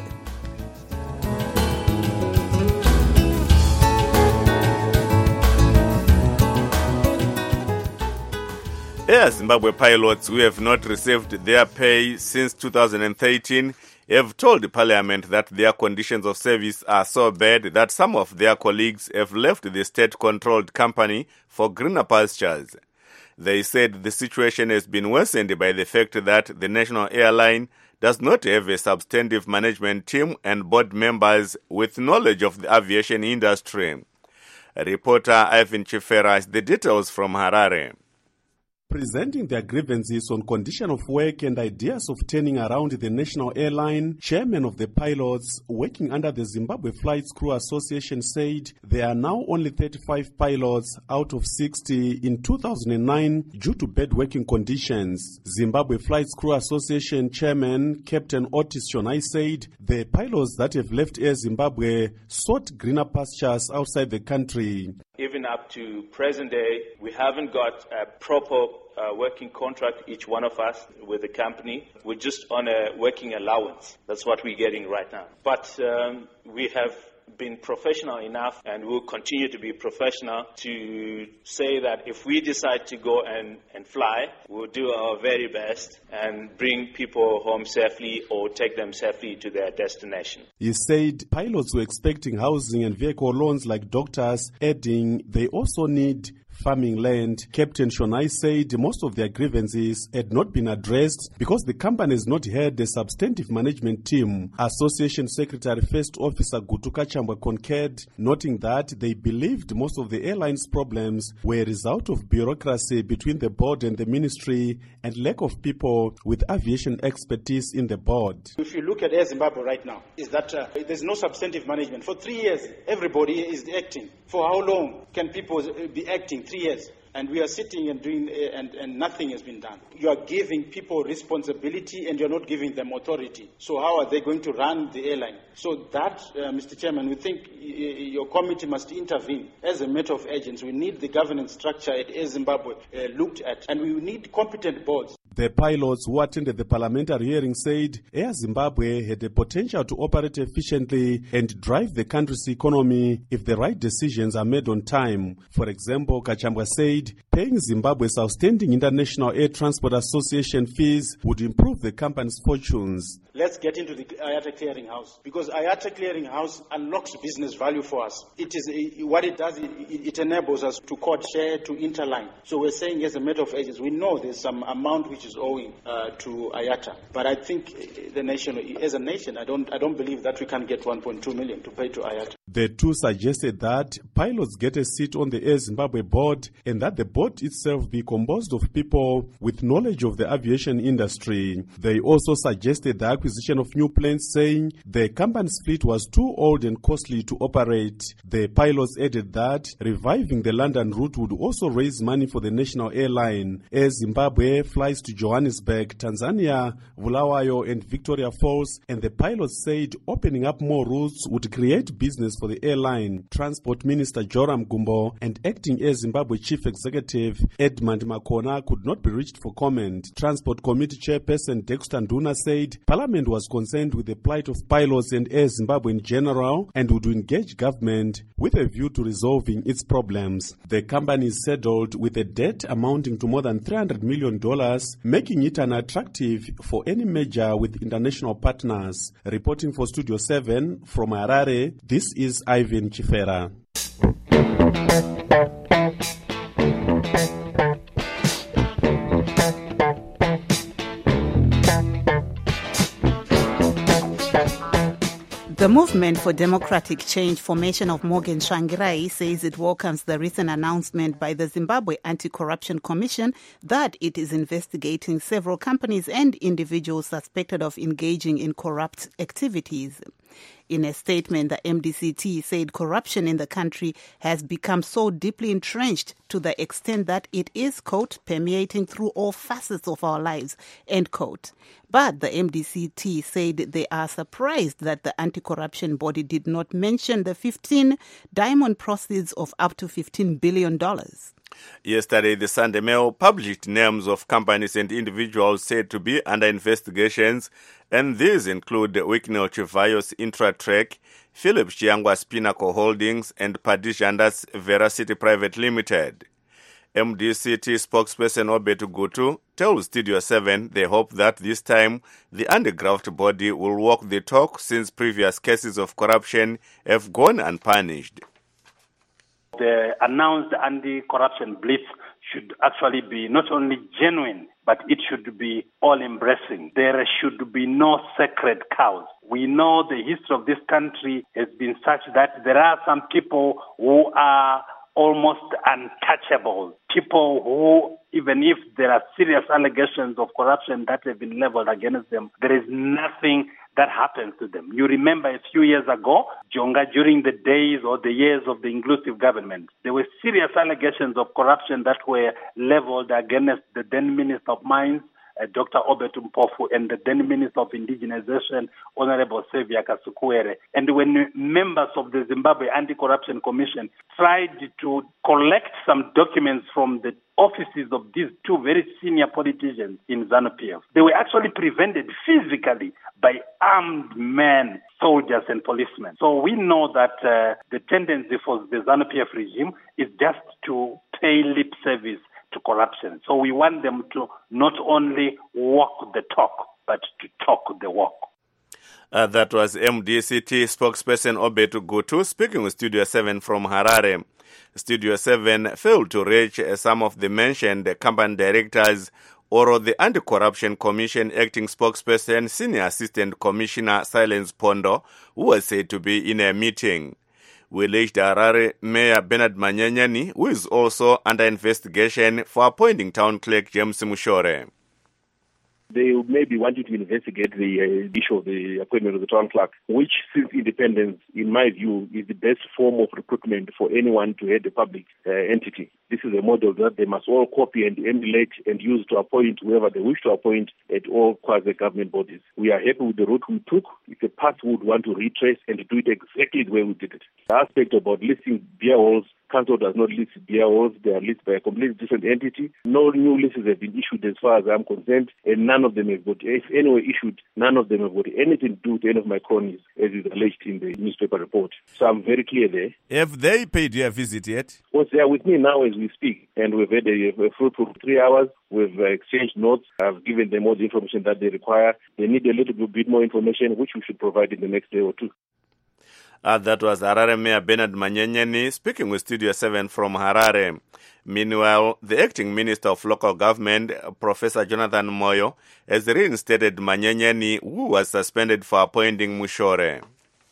Speaker 2: Air Zimbabwe pilots who have not received their pay since two thousand thirteen have told Parliament that their conditions of service are so bad that some of their colleagues have left the state-controlled company for greener pastures. They said the situation has been worsened by the fact that the national airline does not have a substantive management team and board members with knowledge of the aviation industry. Reporter Ivan Chifera has the details from Harare.
Speaker 8: Presenting their grievances on condition of work and ideas of turning around the national airline, chairman of the pilots working under the Zimbabwe Flight Crew Association said there are now only thirty-five pilots out of sixty in two thousand nine due to bad working conditions. Zimbabwe Flight Crew Association chairman Captain Otis Shonai said the pilots that have left Air Zimbabwe sought greener pastures outside the country.
Speaker 3: Even up to present day, we haven't got a proper uh, working contract, each one of us, with the company. We're just on a working allowance. That's what we're getting right now. But um, we have been professional enough and will continue to be professional to say that if we decide to go and, and fly, we'll do our very best and bring people home safely or take them safely to their destination.
Speaker 8: He said pilots were expecting housing and vehicle loans like doctors, adding they also need farming land. Captain Shonai said most of their grievances had not been addressed because the company has not had a substantive management team. Association Secretary First Officer Gutuka Chambwa concurred, noting that they believed most of the airline's problems were a result of bureaucracy between the board and the ministry and lack of people with aviation expertise in the board.
Speaker 23: If you look at Air Zimbabwe right now, is that uh, there's no substantive management. For three years, everybody is acting. For how long can people be acting? Three years. And we are sitting and doing, uh, and, and nothing has been done. You are giving people responsibility and you're not giving them authority. So how are they going to run the airline? So that, uh, Mister Chairman, we think uh, your committee must intervene. As a matter of urgency, we need the governance structure at Air Zimbabwe uh, looked at, and we need competent boards.
Speaker 8: The pilots who attended the parliamentary hearing said Air Zimbabwe had the potential to operate efficiently and drive the country's economy if the right decisions are made on time. For example, Kachambwa said paying Zimbabwe's outstanding International Air Transport Association fees would improve the company's fortunes.
Speaker 23: Let's get into the I A T A clearinghouse, because I A T A clearinghouse unlocks business value for us. It is it, what it does. It, it enables us to quote share, to interline. So we're saying, as a matter of ages, we know there's some amount which is owing uh, to I A T A. But I think the nation, as a nation, I don't I don't believe that we can get one point two million to pay to I A T A.
Speaker 8: The two suggested that pilots get a seat on the Air Zimbabwe board and that the board itself be composed of people with knowledge of the aviation industry. They also suggested the acquisition of new planes, saying the company's fleet was too old and costly to operate. The pilots added that reviving the London route would also raise money for the national airline. Air Zimbabwe flies to Johannesburg, Tanzania, Bulawayo and Victoria Falls, and the pilots said opening up more routes would create business for the airline. Transport Minister Joram Gumbo and Acting Air Zimbabwe Chief Executive Edmund Makona could not be reached for comment. Transport Committee Chairperson Dexter Nduna said Parliament was concerned with the plight of pilots and Air Zimbabwe in general and would engage government with a view to resolving its problems. The company is saddled with a debt amounting to more than three hundred million dollars, making it unattractive for any merger with international partners. Reporting for Studio seven from Harare, this is Ivan Chifera.
Speaker 1: The Movement for Democratic Change formation of Morgan Tsvangirai says it welcomes the recent announcement by the Zimbabwe Anti-Corruption Commission that it is investigating several companies and individuals suspected of engaging in corrupt activities. In a statement, the M D C T said corruption in the country has become so deeply entrenched to the extent that it is, quote, permeating through all facets of our lives, end quote. But the M D C T said they are surprised that the anti-corruption body did not mention the fifteen diamond proceeds of up to fifteen billion dollars.
Speaker 2: Yesterday, the Sunday Mail published names of companies and individuals said to be under investigations, and these include Wicknell Chivayos Intratrek, Philip Chiangwa's Pinnacle Holdings, and Padishanda's Veracity Private Limited. M D C T spokesperson Obetu Gutu tells Studio seven they hope that this time the undergraft body will walk the talk since previous cases of corruption have gone unpunished.
Speaker 10: The announced anti-corruption blitz should actually be not only genuine, but it should be all-embracing. There should be no sacred cows. We know the history of this country has been such that there are some people who are almost untouchable. People who, even if there are serious allegations of corruption that have been leveled against them, there is nothing that happens to them. You remember a few years ago, Jonga, during the days or the years of the inclusive government, there were serious allegations of corruption that were leveled against the then Minister of Mines, uh, Doctor Obetu Mpofu, and the then Minister of Indigenization, Honorable Sevia Kasukuere. And when members of the Zimbabwe Anti-Corruption Commission tried to collect some documents from the offices of these two very senior politicians in ZANU-P F, they were actually prevented physically by armed men, soldiers and policemen. So we know that uh, the tendency for the ZANU-P F regime is just to pay lip service to corruption. So we want them to not only walk the talk, but to talk the walk.
Speaker 2: Uh, that was M D C T spokesperson Obetu Gutu speaking with Studio seven from Harare. Studio seven failed to reach uh, some of the mentioned company directors or the Anti-Corruption Commission acting spokesperson, Senior Assistant Commissioner Silence Pondo, who was said to be in a meeting. We reached Harare Mayor Bernard Manyenyani, who is also under investigation for appointing Town Clerk James Mushore.
Speaker 4: They maybe wanted to investigate the uh, issue of the appointment of the town clerk, which, since independence, in my view, is the best form of recruitment for anyone to head a public uh, entity. This is a model that they must all copy and emulate and use to appoint whoever they wish to appoint at all quasi-government bodies. We are happy with the route we took. It's a path we would want to retrace and do it exactly the way we did it. The aspect about listing beer halls council does not list beer halls. They are listed by a completely different entity. No new lists have been issued as far as I'm concerned, and none of them have got, if any were issued, none of them have got anything to do with any of my cronies, as is alleged in the newspaper report. So I'm very clear there.
Speaker 2: Have they paid you a visit yet?
Speaker 4: Well, they are with me now as we speak, and we've had a, a fruitful three hours. We've uh, exchanged notes. I've given them all the information that they require. They need a little bit more information, which we should provide in the next day or two.
Speaker 2: Uh, that was Harare Mayor Bernard Manyenyeni speaking with Studio seven from Harare. Meanwhile, the acting Minister of Local Government, Professor Jonathan Moyo, has reinstated Manyenyeni, who was suspended for appointing Mushore.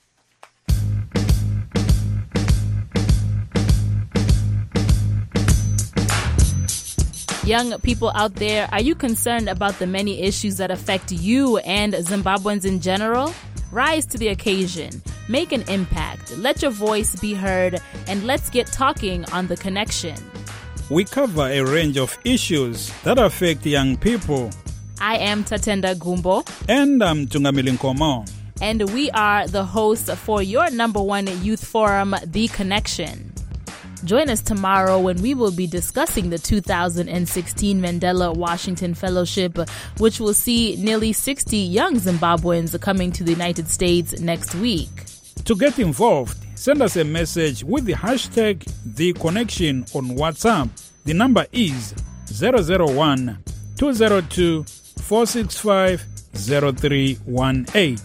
Speaker 5: Young people out there, are you concerned about the many issues that affect you and Zimbabweans in general? Rise to the occasion, make an impact, let your voice be heard, and let's get talking on The Connection.
Speaker 19: We cover a range of issues that affect young people.
Speaker 5: I am Tatenda Gumbo.
Speaker 19: And I'm Tungamili Nkomo.
Speaker 5: And we are the hosts for your number one youth forum, The Connection. Join us tomorrow when we will be discussing the two thousand sixteen Mandela Washington Fellowship, which will see nearly sixty young Zimbabweans coming to the United States next week.
Speaker 19: To get involved, send us a message with the hashtag The Connection on WhatsApp. The number is zero zero one, two zero two, four six five, zero three one eight.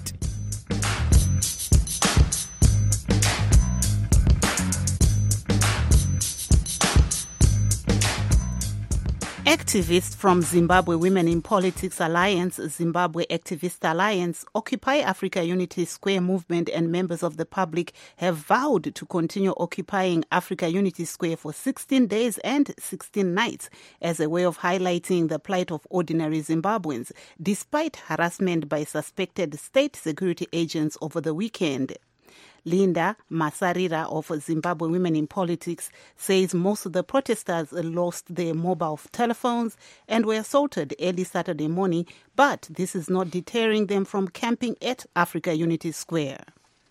Speaker 1: Activists from Zimbabwe Women in Politics Alliance, Zimbabwe Activist Alliance, Occupy Africa Unity Square Movement and members of the public have vowed to continue occupying Africa Unity Square for sixteen days and sixteen nights as a way of highlighting the plight of ordinary Zimbabweans, despite harassment by suspected state security agents over the weekend. Linda Masarira of Zimbabwe Women in Politics says most of the protesters lost their mobile telephones and were assaulted early Saturday morning, but this is not deterring them from camping at Africa Unity Square.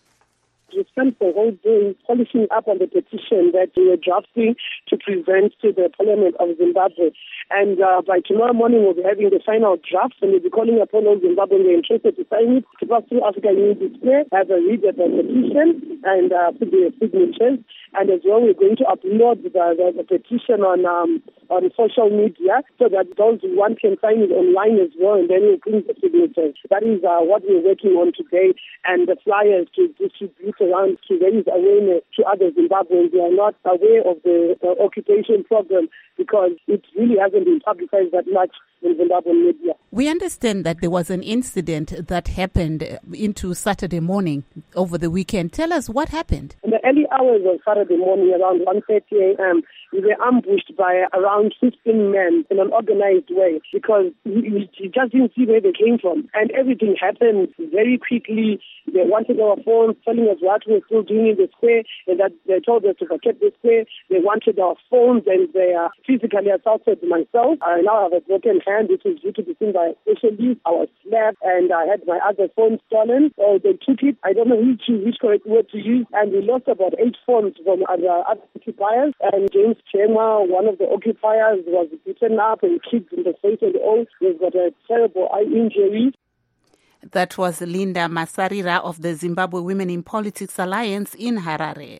Speaker 11: We spent the whole day polishing up on the petition that we were drafting to present to the Parliament of Zimbabwe. And uh, by tomorrow morning, we'll be having the final draft, and we'll be calling upon all Zimbabweans who are interested to sign it, to pass through Africa Unity Square, have a read of the petition, and uh, put their signatures. And as well, we're going to upload the, the, the petition on um, on social media so that those who want can sign it online as well, and then we'll bring the signatures. That is uh, what we're working on today, and the flyers to distribute around to raise awareness to other Zimbabweans who are not aware of the uh, occupation program, because it really hasn't been publicized that much in Zimbabwean media.
Speaker 1: We understand that there was an incident that happened into Saturday morning over the weekend. Tell us what happened.
Speaker 11: In the early hours of Saturday morning, around one thirty a.m., we were ambushed by around fifteen men in an organized way, because we, we just didn't see where they came from. And everything happened very quickly. They wanted our phones, telling us what we were still doing in the square, and that they told us to forget the square. They wanted our phones, and they uh, physically assaulted myself. I now have a broken hand, which is due to be seen by a specialist. I was slapped, and I had my other phone stolen. So they took it. I don't know which, which correct word to use. And we lost about eight phones from other, other occupiers. And James Chema, one of the occupiers, was beaten up and kicked in the face and all. He's got a terrible eye injury.
Speaker 1: That was Linda Masarira of the Zimbabwe Women in Politics Alliance in Harare.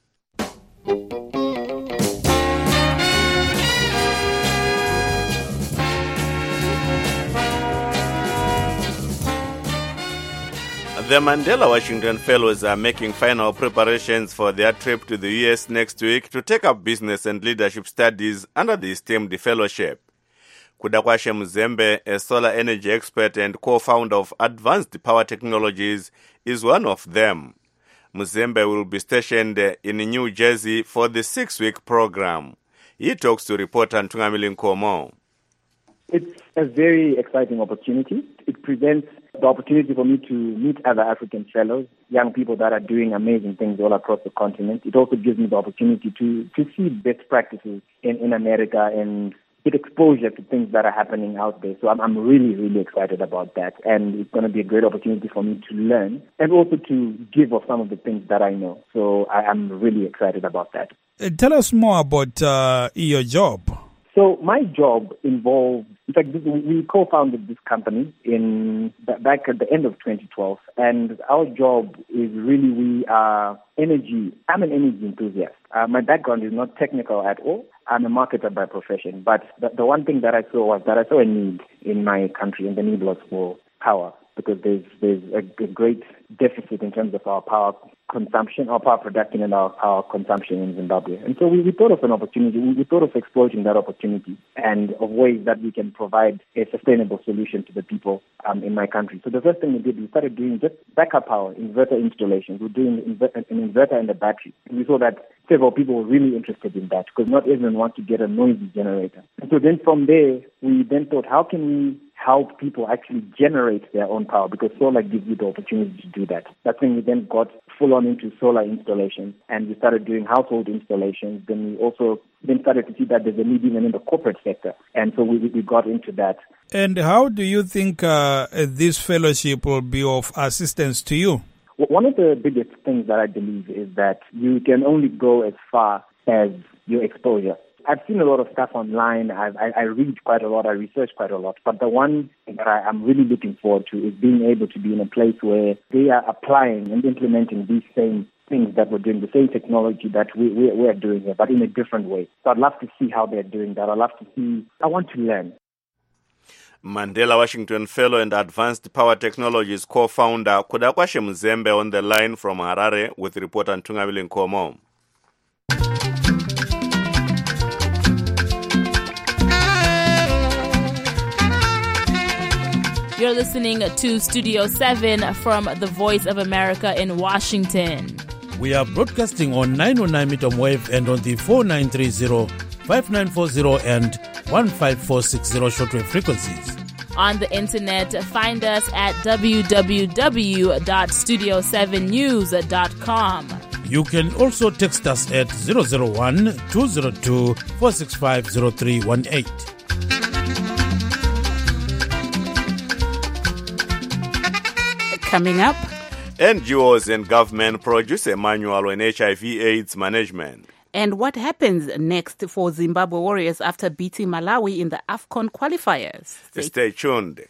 Speaker 2: The Mandela Washington Fellows are making final preparations for their trip to the U S next week to take up business and leadership studies under the esteemed fellowship. Kudakwashe Muzembe, a solar energy expert and co-founder of Advanced Power Technologies, is one of them. Muzembe will be stationed in New Jersey for the six-week program. He talks to reporter Tungamili Nkomo.
Speaker 18: It's a very exciting opportunity. It presents the opportunity for me to meet other African fellows, young people that are doing amazing things all across the continent. It also gives me the opportunity to, to see best practices in, in America and get exposure to things that are happening out there. So I'm, I'm really, really excited about that. And it's going to be a great opportunity for me to learn and also to give of some of the things that I know. So I, I'm really excited about that.
Speaker 19: Uh, tell us more about uh, your job.
Speaker 18: So my job involves, in fact, this, we co-founded this company in back at the end of twenty twelve, and our job is really, we are energy, I'm an energy enthusiast. Uh, my background is not technical at all. I'm a marketer by profession, but the, the one thing that I saw was that I saw a need in my country, and the need was for power, because there's there's a, a great deficit in terms of our power consumption, our power production and our power consumption in Zimbabwe. And so we, we thought of an opportunity, we, we thought of exploiting that opportunity and of ways that we can provide a sustainable solution to the people um, in my country. So the first thing we did, we started doing just backup power, inverter installations. We're doing inver- an inverter and a battery. And we saw that several people were really interested in that because not everyone wants to get a noisy generator. And so then from there, we then thought, how can we help people actually generate their own power, because solar gives you the opportunity to do that. That's when we then got full on into solar installation, and we started doing household installations. Then we also then started to see that there's a need even in the corporate sector, and so we, we got into that.
Speaker 19: And how do you think uh, this fellowship will be of assistance to you?
Speaker 18: One of the biggest things that I believe is that you can only go as far as your exposure. I've seen a lot of stuff online. I've, I, I read quite a lot. I research quite a lot. But the one thing that I, I'm really looking forward to is being able to be in a place where they are applying and implementing these same things that we're doing, the same technology that we, we, we are doing here, but in a different way. So I'd love to see how they're doing that. I'd love to see, I want to learn.
Speaker 2: Mandela Washington Fellow and Advanced Power Technologies co-founder Kudakwashe Muzembe on the line from Harare with reporter Ntungabile Nkomo.
Speaker 5: You're listening to Studio seven from the Voice of America in Washington.
Speaker 6: We are broadcasting on nine oh nine meter wave and on the four nine three zero, five nine four zero and one five four six zero shortwave frequencies.
Speaker 5: On the internet, find us at w w w dot studio seven news dot com.
Speaker 6: You can also text us at zero zero one, two zero two, four six five zero three one eight.
Speaker 1: Coming up,
Speaker 2: N G Os and government produce a manual on H I V AIDS management.
Speaker 1: And what happens next for Zimbabwe Warriors after beating Malawi in the AFCON qualifiers?
Speaker 2: Stay, Stay tuned.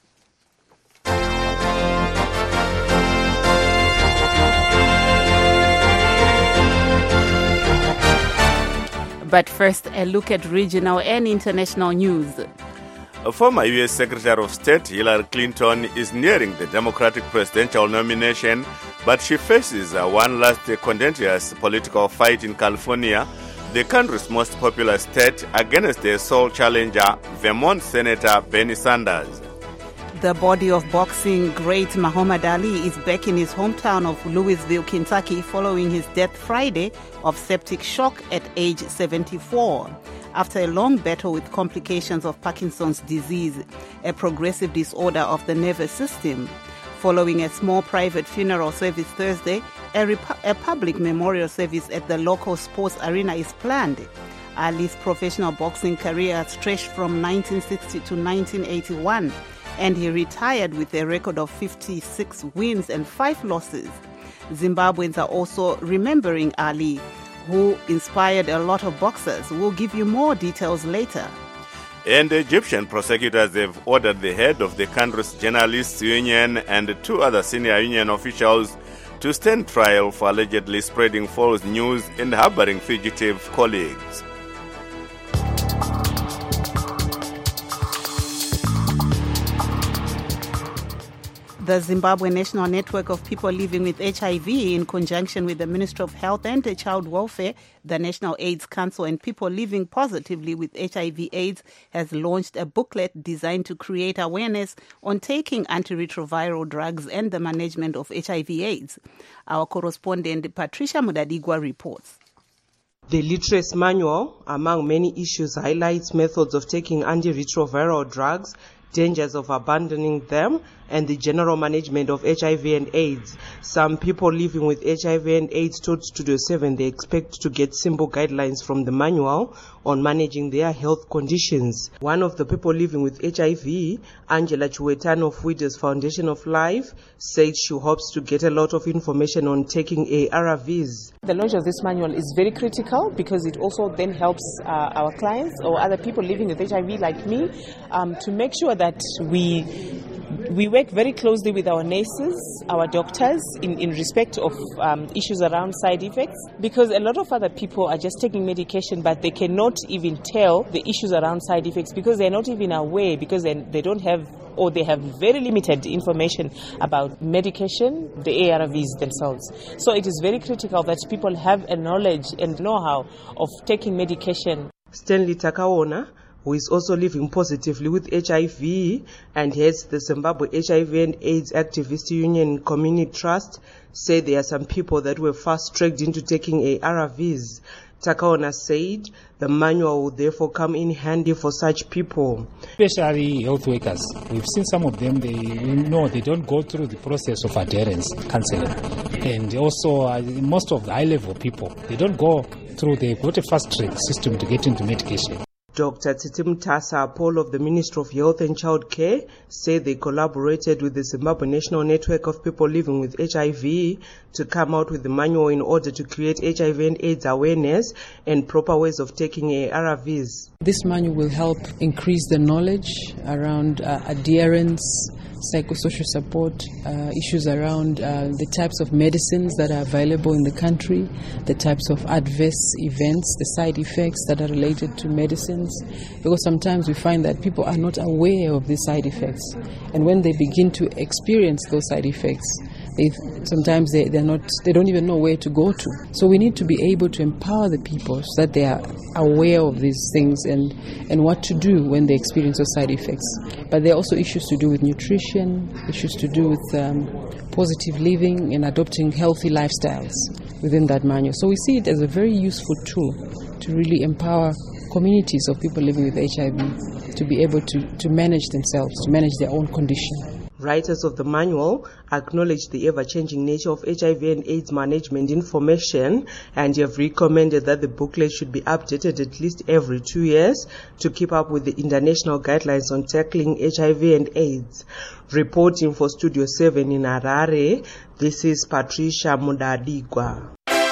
Speaker 1: But first, a look at regional and international news.
Speaker 2: A former U S Secretary of State Hillary Clinton is nearing the Democratic presidential nomination, but she faces uh, one last contentious political fight in California, the country's most popular state, against their sole challenger, Vermont Senator Bernie Sanders.
Speaker 1: The body of boxing great Muhammad Ali is back in his hometown of Louisville, Kentucky, following his death Friday of septic shock at age seventy-four. After a long battle with complications of Parkinson's disease, a progressive disorder of the nervous system. Following a small private funeral service Thursday, a, rep- a public memorial service at the local sports arena is planned. Ali's professional boxing career stretched from nineteen sixty to nineteen eighty-one, and he retired with a record of fifty-six wins and five losses. Zimbabweans are also remembering Ali, who inspired a lot of boxers. We'll give you more details later.
Speaker 2: And Egyptian prosecutors have ordered the head of the country's journalists union and two other senior union officials to stand trial for allegedly spreading false news and harboring fugitive colleagues.
Speaker 1: The Zimbabwe National Network of People Living with H I V, in conjunction with the Ministry of Health and Child Welfare, the National AIDS Council, and People Living Positively with H I V AIDS, has launched a booklet designed to create awareness on taking antiretroviral drugs and the management of H I V AIDS. Our correspondent Patricia Mudadigwa reports.
Speaker 13: The Literacy Manual, among many issues, highlights methods of taking antiretroviral drugs, dangers of abandoning them, and the general management of H I V and AIDS. Some people living with H I V and AIDS told Studio seven they expect to get simple guidelines from the manual on managing their health conditions. One of the people living with H I V, Angela Chuetano of Widows Foundation of Life, said she hopes to get a lot of information on taking A R Vs.
Speaker 7: The launch of this manual is very critical because it also then helps uh, our clients or other people living with H I V like me um, to make sure that we We work very closely with our nurses, our doctors, in, in respect of um, issues around side effects, because a lot of other people are just taking medication, but they cannot even tell the issues around side effects because they're not even aware, because they, they don't have, or they have very limited information about medication, the A R Vs themselves. So it is very critical that people have a knowledge and know-how of taking medication.
Speaker 13: Stanley Takaona, who is also living positively with H I V and heads the Zimbabwe H I V and AIDS Activist Union Community Trust, said there are some people that were fast-tracked into taking A R Vs. Takaona said the manual will therefore come in handy for such people.
Speaker 15: Especially health workers. We've seen some of them, they you know, they don't go through the process of adherence counseling. And also uh, most of the high-level people, they don't go through, they've got a fast-track system to get into medication.
Speaker 13: Doctor Titim Tasa Paul of the Ministry of Health and Child Care said they collaborated with the Zimbabwe National Network of People Living with H I V to come out with the manual in order to create H I V and AIDS awareness and proper ways of taking A R Vs.
Speaker 9: This manual will help increase the knowledge around uh, adherence, psychosocial support, uh, issues around uh, the types of medicines that are available in the country, the types of adverse events, the side effects that are related to medicines, because sometimes we find that people are not aware of these side effects, and when they begin to experience those side effects, they, sometimes they, they're not, they don't even know where to go to. So we need to be able to empower the people so that they are aware of these things and, and what to do when they experience those side effects. But there are also issues to do with nutrition, issues to do with um, positive living and adopting healthy lifestyles within that manual. So we see it as a very useful tool to really empower communities of people living with H I V to be able to, to manage themselves, to manage their own condition.
Speaker 13: Writers of the manual acknowledge the ever-changing nature of H I V and AIDS management information and have recommended that the booklet should be updated at least every two years to keep up with the international guidelines on tackling H I V and AIDS. Reporting for Studio seven in Harare, this is Patricia Mudadigwa.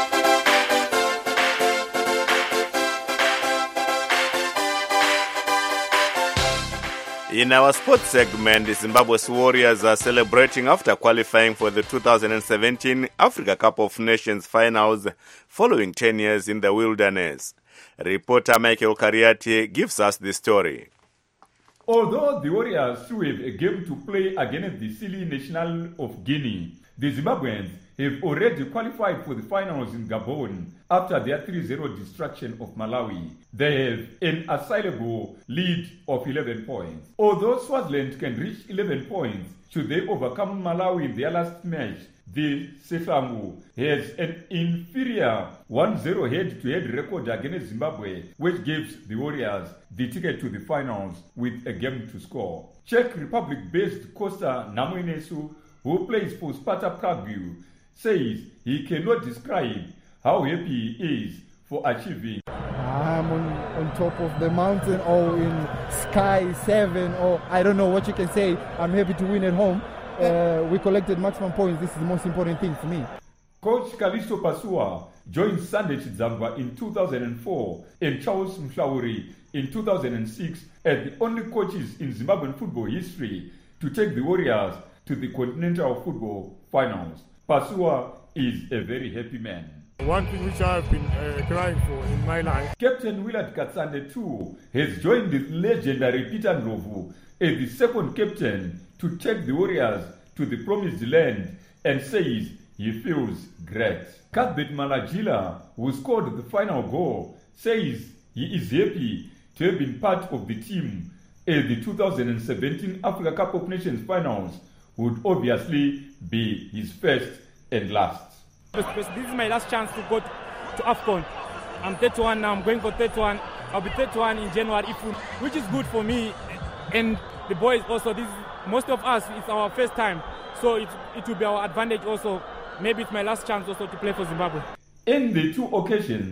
Speaker 2: In our sports segment, Zimbabwe's Warriors are celebrating after qualifying for the two thousand seventeen Africa Cup of Nations finals following ten years in the wilderness. Reporter Michael Kariati gives us the story.
Speaker 21: Although the Warriors still have a game to play against the Silly National of Guinea, the Zimbabweans have already qualified for the finals in Gabon after their three zero destruction of Malawi. They have an assailable lead of eleven points. Although Swaziland can reach eleven points should they overcome Malawi in their last match, the Seflangu has an inferior one zero head-to-head record against Zimbabwe, which gives the Warriors the ticket to the finals with a game to score. Czech Republic-based Costa Namwenesu, who plays for Sparta Prague, says he cannot describe how happy he is for achieving.
Speaker 14: I'm on, on top of the mountain or in sky seven, or I don't know what you can say. I'm happy to win at home. Uh, we collected maximum points. This is the most important thing for me.
Speaker 21: Coach Kalisto Pasua joined Sunday Chidzambwa in two thousand four and Charles Mhlauri in two thousand six as the only coaches in Zimbabwean football history to take the Warriors to the Continental Football Finals. Pasua is a very happy man.
Speaker 22: One thing which I've been uh, crying for in my life.
Speaker 21: Captain Willard Katsande too has joined the legendary Peter Ndlovu as the second captain to take the Warriors to the promised land and says he feels great. Cuthbert Malajila, who scored the final goal, says he is happy to have been part of the team as the two thousand seventeen Africa Cup of Nations finals would obviously be his first and last.
Speaker 24: This is my last chance to go to AFCON. I'm thirty-one now, I'm going for thirty-one. I'll be thirty-one in January, if we, which is good for me and the boys also. This is, most of us, it's our first time, so it, it will be our advantage also. Maybe it's my last chance also to play for Zimbabwe.
Speaker 21: In the two occasions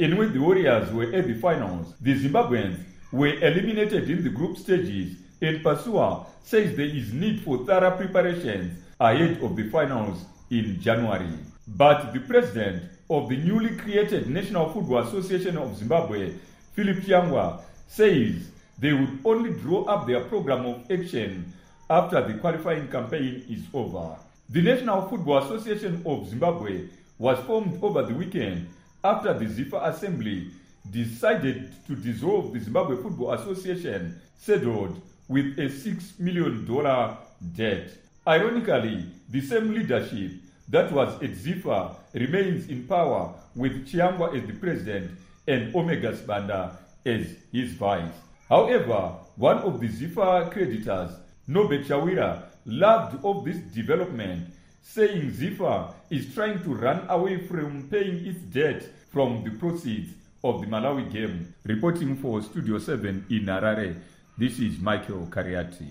Speaker 21: in which the Warriors were at the finals. The Zimbabweans were eliminated in the group stages, and Pasua says there is need for thorough preparations ahead of the finals in January. But the president of the newly created National Football Association of Zimbabwe, Philip Chiangwa, says they would only draw up their program of action after the qualifying campaign is over. The National Football Association of Zimbabwe was formed over the weekend after the ZIFA Assembly decided to dissolve the Zimbabwe Football Association, saddled with a six million dollars debt. Ironically, the same leadership that was at ZIFA remains in power, with Chiangwa as the president and Omega Sibanda as his vice. However, one of the ZIFA creditors, Nobet Chawira, laughed of this development, saying ZIFA is trying to run away from paying its debt from the proceeds of the Malawi game. Reporting for Studio seven in Harare, this is Michael Kariati.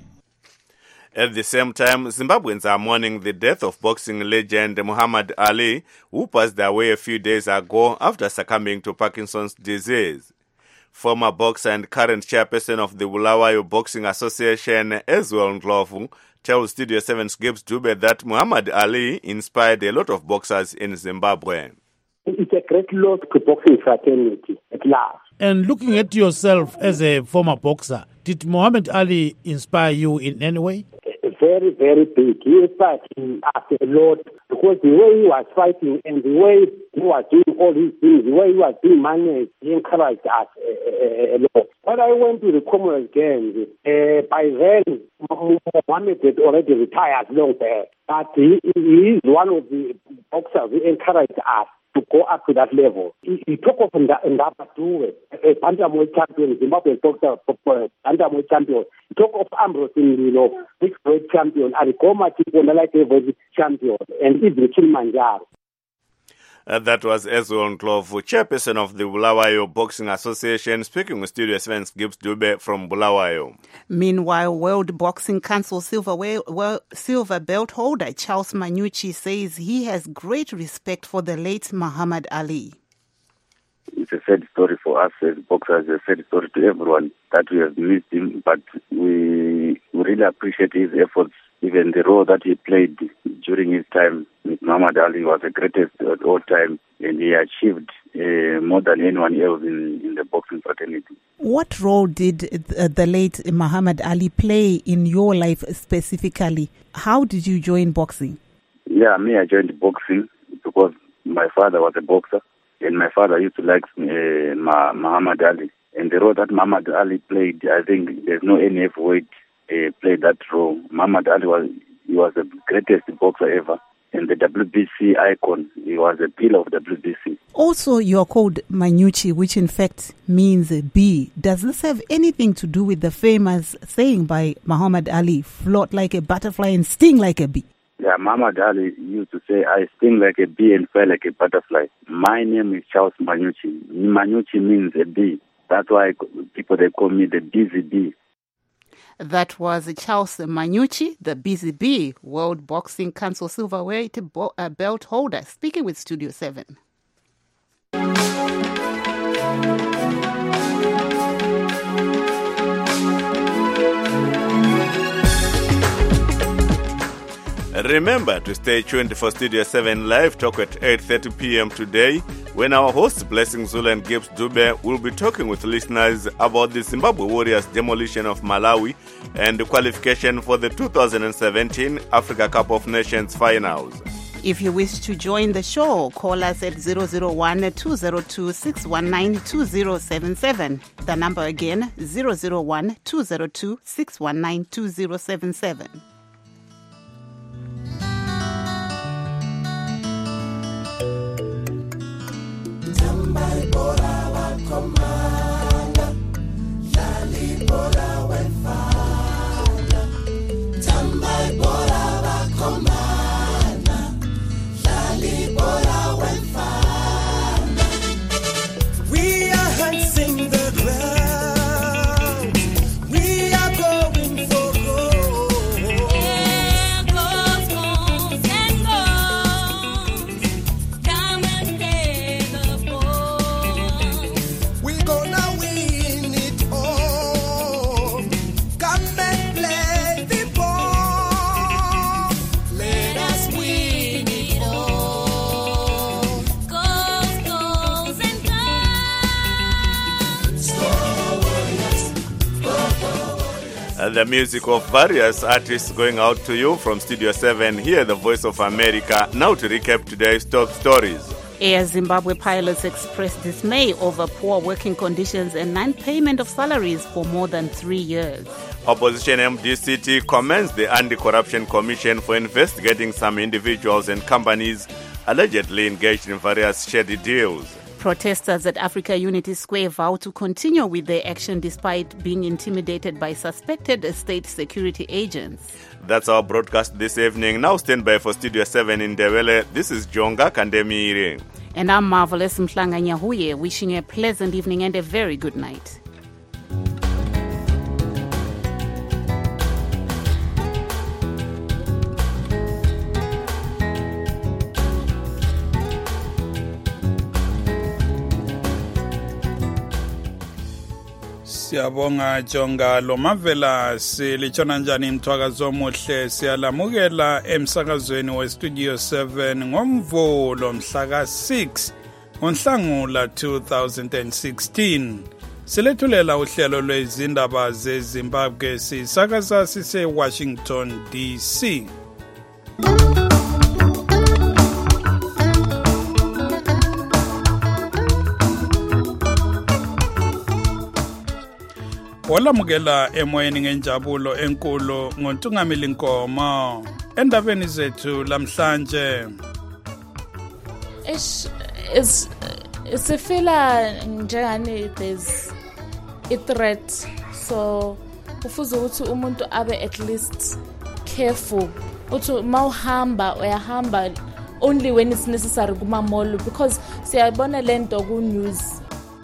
Speaker 2: At the same time, Zimbabweans are mourning the death of boxing legend Muhammad Ali, who passed away a few days ago after succumbing to Parkinson's disease. Former boxer and current chairperson of the Bulawayo Boxing Association, Ezwell Ndlovu, tells Studio seven's Gibbs Dube that Muhammad Ali inspired a lot of boxers in Zimbabwe.
Speaker 12: It's a great loss to boxing fraternity at large.
Speaker 6: And looking at yourself as a former boxer, did Muhammad Ali inspire you in any way?
Speaker 12: Very, very big. He inspired us a lot because the way he was fighting and the way he was doing all these things, the way he was being managed, he encouraged us a, a, a lot. When I went to the Commonwealth Games, uh, by then, Muhammad had already retired long back. But he, he is one of the boxers who encouraged us to go up to that level. He, he took off in Ndaba Dube, a bantamweight champion, Zimbabwean boxer, bantamweight champion. He took off Ambrose Ndilo, mixed-weight champion, and Goma like a champion, and even Kilimanjaro.
Speaker 2: Uh, that was Ezwell Ndlovu, chairperson of the Bulawayo Boxing Association, speaking with Studio seven's Gibbs Dube from Bulawayo.
Speaker 1: Meanwhile, World Boxing Council silver, well, silver belt holder Charles Manyuchi says he has great respect for the late Muhammad Ali.
Speaker 16: It's a sad story for us as boxers, a sad story to everyone that we have missed him, but we, we really appreciate his efforts, even the role that he played during his time. Muhammad Ali was the greatest at all time, and he achieved uh, more than anyone else in, in the boxing fraternity.
Speaker 1: What role did the late Muhammad Ali play in your life specifically? How did you join boxing?
Speaker 16: Yeah, me, I joined boxing because my father was a boxer, and my father used to like uh, Muhammad Ali. And the role that Muhammad Ali played, I think there's no any heavyweight uh, played that role. Muhammad Ali was he was the greatest boxer ever, and the W B C icon. He was a pillar of W B C.
Speaker 1: Also, you're called Manyuchi, which in fact means bee. Does this have anything to do with the famous saying by Muhammad Ali, float like a butterfly and sting like a bee?
Speaker 16: Yeah, Muhammad Ali used to say, I sting like a bee and fly like a butterfly. My name is Charles Manyuchi. Manyuchi means a bee. That's why people, they call me the busy bee.
Speaker 1: That was Charles Manyuchi, the Busy Bee, World Boxing Council silverweight bo- uh, belt holder, speaking with Studio seven.
Speaker 2: Remember to stay tuned for Studio seven Live Talk at eight thirty p.m. today, when our hosts Blessing Zulu and Gibbs Dube will be talking with listeners about the Zimbabwe Warriors' demolition of Malawi and the qualification for the two thousand seventeen Africa Cup of Nations finals.
Speaker 1: If you wish to join the show, call us at zero zero one, two zero two, six one nine, two zero seven seven. The number again, zero zero one, two zero two, six one nine, two zero seven seven.
Speaker 17: We are going for gold.
Speaker 2: Uh, the music of various artists going out to you from Studio seven, here the Voice of America. Now to recap today's top stories.
Speaker 1: Air Zimbabwe pilots expressed dismay over poor working conditions and non-payment of salaries for more than three years.
Speaker 2: Opposition M D C T commends the Anti-Corruption Commission for investigating some individuals and companies allegedly engaged in various shady deals.
Speaker 1: Protesters at Africa Unity Square vow to continue with their action despite being intimidated by suspected state security agents.
Speaker 2: That's our broadcast this evening. Now stand by for Studio seven in Ndebele. This is Jonga Kandemire.
Speaker 1: And I'm Marvelous Mhlanga Nyahuye, wishing you a pleasant evening and a very good night.
Speaker 21: Siyabonga Jonga Lomavela silitshona njani imthwakazo omuhle siyalamukela emsakazweni we Studio seven ngomvulo mhla ka six ngoNhlangula two thousand sixteen. Silethulela uhlelo lwezindaba zeZimbabwe sisakaza sise Washington D C. Olamukela emoyeni ngenjabulo enkulu ngontungamili Nkomo endabeni zethu lamhlanje.
Speaker 5: Ish is sifila njengani there's a threat, so kufuze ukuthi umuntu abe at least careful uthi mawuhamba uyahamba only when it's necessary kuma mall, because siyabona lento ku news.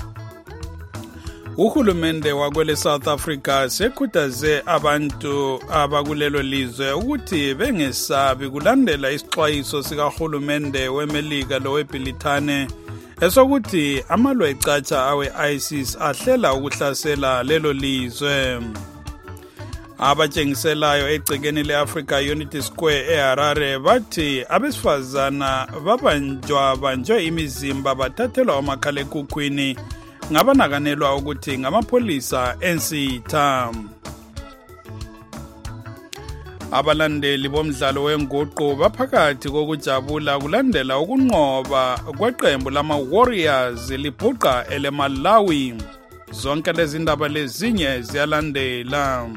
Speaker 21: Uhulumende wakwele South Africa sekhuthaze abantu abakulelo lizwe ukuthi bengesabi kulandela isixwayiso sikahulumende weMelika loweBrithani esokuthi amalwa ecatsha awe ISIS ahlela ukuhlasela lelo lizwe. Abatshengiselayo egcekeni leAfrica Unity Square eHarare bathi abesifazana babanjwa banjwe imizimba bathathelwa amakhalekhukhwini ngabanakanelwa ukuthi ngamapolisa ensitha. Abalandeli bomdlalo wenguqu baphakathi kokujabula kulandela ukunqoba kweqembu lama-Warriors libhuqa eleMalawi. Zonke lezi ndaba lezinye ziyalandela.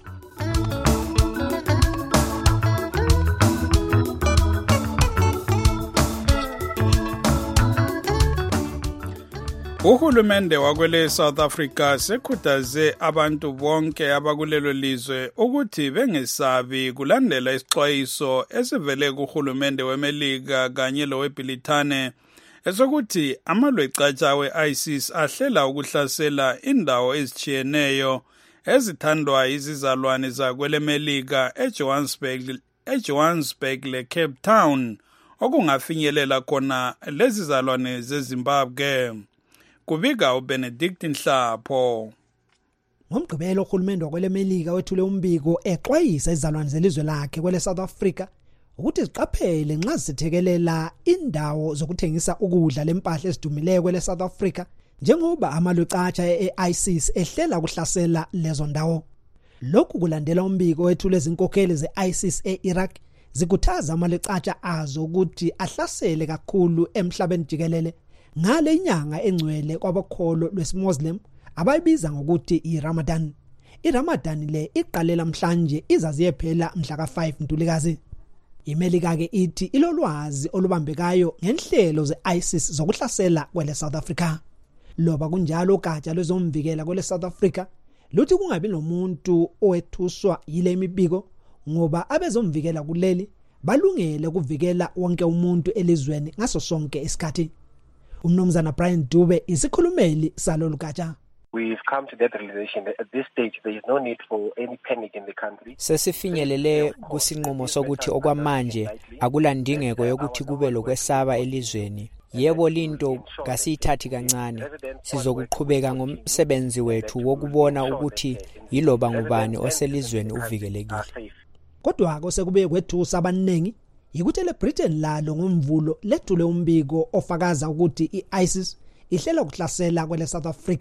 Speaker 21: Uhulumende wakwele South Africa sekhuthaze abantu bonke abakulelo lizwe ukuthi bengesabi kulandela isixwayiso esivele kuhulumende weMelika kanye loweBrithani esokuthi amalwa ecatsha we-ISIS ahlela ukuhlasela indawo ezichiyeneyo ezithandwa izizalwane zakwele Melika eJohannesburg eJohannesburg leCape Town okungafinyelela khona lezi zalwane zeZimbabwe. Kubika uBenedict Nhlapho.
Speaker 3: Ngomgqibelo uhulumende wakwele Melika wethule umbiko exwayisa izalwane zelizwe lakhe kwele South Africa ukuthi ziqaphele nxa zithekelela indawo zokuthengisa ukudla lempahla ezidumileyo kwele South Africa njengoba amalwa ecatsha e-ISIS ehlela ukuhlasela lezo ndawo. Lokhu kulandela umbiko wethule izinkokheli ze-ISIS e-Iraq zikhuthaza amalwa ecatsha azo ukuthi ahlasele kakhulu emhlabeni jikelele ngale inyanga engcwele kwabakholo lwesimuslim abayibiza ngokuthi iRamadan. iRamadan le iqalela mhlanje izaziyephela mhla ka five Ntulikazi. iMelika ke ithi ilolwazi olubambekayo ngenhlelo ze-ISIS zokuhlasela kwele South Africa. Loba kunjalo ugatsha lwezomvikela kwele South Africa luthi kungabi nomuntu owethuswa yile mibiko ngoba abezomvikela kuleli balungele ukuvikela wonke umuntu elizweni ngaso sonke isikhathi. Umnumzana Brian Dube isikhulumeli salolu gatsha.
Speaker 17: We've come to that realization that at this stage there is no need for any panic in the country.
Speaker 20: Sesifinyelele kusinqumo sokuthi okwamanje akulandingeko yokuthi kube lokwesaba elizweni. Yebo linto kasiyithathi kancane. Sizokuqhubeka ngomsebenzi wethu wokubona ukuthi yiloba ngubani oselizweni uvikelekile.
Speaker 3: Kodwa kosekubuye kwethusa abaningi yikuthi leBritain lalo ngomvulo lethule umbiko ofakaza ukuthi iISIS ihlela ukuhlasela kwele South Africa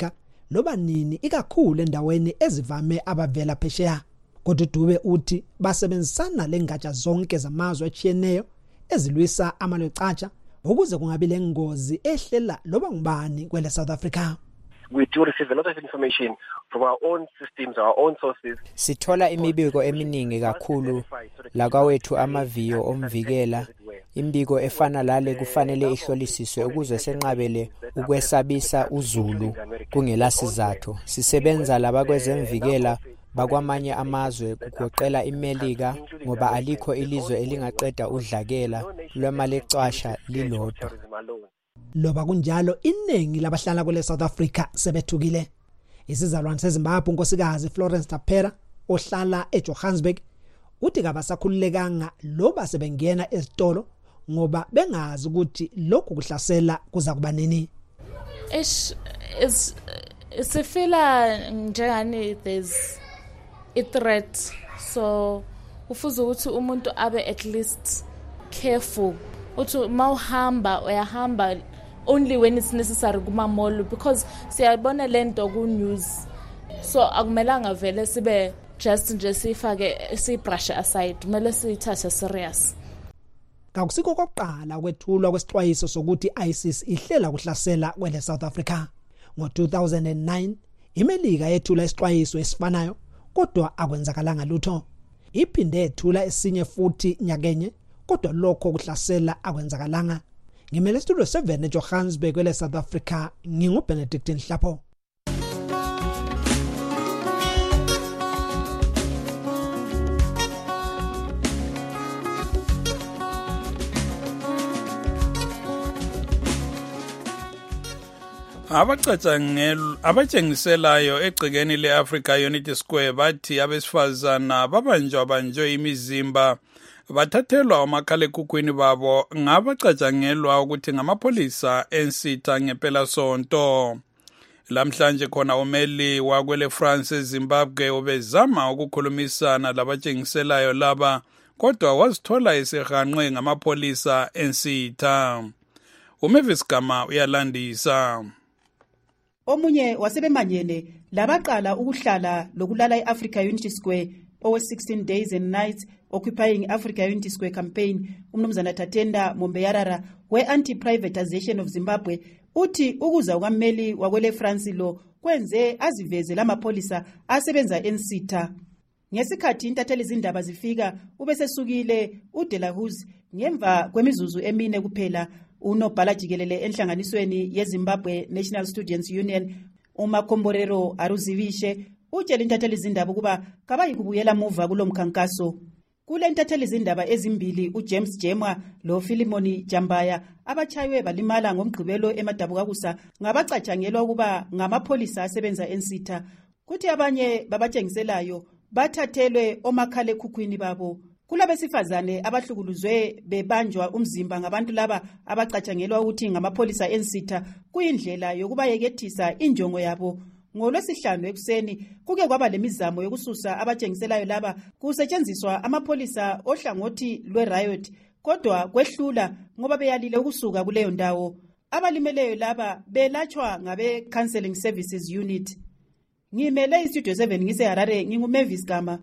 Speaker 3: loba nini ikakhulu endaweni ezivame abavela phesheya. Kodwa uDube uthi basebenzisana lengatsha zonke zamazwe atshiyeneyo ezilwisa amalocatsha ukuze kungabi lengozi ehlela loba ngubani kwele South Africa.
Speaker 17: We do receive a lot of information from our own systems, our own sources.
Speaker 20: Sithola imibiko eminingi kakhulu lakawethu amaviyo omvikela. Imbiko efana lale kufanele ihlolisiswe ukuze senqabele ukwesabisa uZulu kungelasizathu. Sisebenza labakwezemvikela bakwamanye amazwe kugoqela iMelika ngoba alikho ilizwe elingaqeda udlakela lwemalecwasha lilodwa.
Speaker 3: Loba kunjalo iningi labahlala kule South Africa sebethukile. Isizalwane seZimbabwe unkosikazi Florence Tapera ohlala eJohannesburg uthi kabasakhululekanga loba sebengena ezitolo ngoba bengazi ukuthi lokhu kuhlasela kuza kuba nini.
Speaker 5: Ish is sifila njengani there's a threat, so ufuze ukuthi umuntu abe at least careful. Uthi mawuhamba uyahamba only when it's necessary kuma mall because siyabona lento ku news, so akumelanga vele sibe just nje sifake si brush aside, kumele sithathe serious.
Speaker 3: Kakusiko kokuqala kwethulwa kwesixwayiso sokuthi ISIS ihlela kuhlasela kwele South Africa. Ngo two thousand nine iMelika yethula isixwayiso esifanayo kodwa akwenzakalanga lutho. Iphinde ethula esinye futhi nyakenye kodwa lokho kuhlasela akwenzakalanga. Ngimele studio seven eJohannesburg kwele South Africa, nginguBenedict Nhlapho.
Speaker 19: Abacatshangelo abatshengiselayo egcekeni leAfrica Unity Square bathi abesifazana babanjwa banjwe imizimba bathathelwa amakhalekhukhwini babo ngabacatshangelwa ukuthi ngamapholisa ensitha ngempela sonto. Lamhlanje khona umeli wakwele France eZimbabwe ubezama ukukhulumisana labatshengiselayo laba kodwa wazithola esehanqwe ngamapholisa ensitha. uMavis Gama uyalandisa.
Speaker 4: Omunye wasebemanyene labaqala ukuhlala lokulala eAfrica Unity Square over sixteen days and nights occupying Africa Unity Square campaign, umnumzana Tatenda Mombeyarara we anti-privatization of Zimbabwe uthi ukuza kwammeli wakwele France lo kwenze aziveze lamapolisa asebenza ensitha. Ngesikhathi intatheli izindaba zifika ubesesukile uDelahuz ngemva kwemizuzu emine kuphela. Unobhala jikelele enhlanganisweni yeZimbabwe National Students Union uMakhomborero Aruzivishe utshela intatheli izindaba kuba kabayikubuyela muva kulomkhankaso. Kule ntatheli izindaba ezimbili uJames Jemwa lo Philemon Jambaya abachaywe balimala ngomgqibelo eMadabukakusa ngabacatshangelwa kuba ngamapholisa asebenza ensitha. Kuthi abanye babatshengiselayo bathathelwe omakhalekhukhwini babo. Kulabesifazane abahlukuluzwe bebanjwa umzimba ngabantu laba abacatshangelwa ukuthi ngamapholisa ensitha kuyindlela yokubayekethisa injongo yabo. NgoLwesihlanu ekuseni kuke kwaba lemizamo yokususa abatshengiselayo laba kusetshenziswa amapholisa ohlangothi lwe-riot kodwa kwehlula ngoba beyalile ukusuka kuleyo ndawo. Abalimeleyo laba belatshwa ngabe Counseling Services Unit. Ngimele iStudio seven ngise Harare, nginguMavis Gama.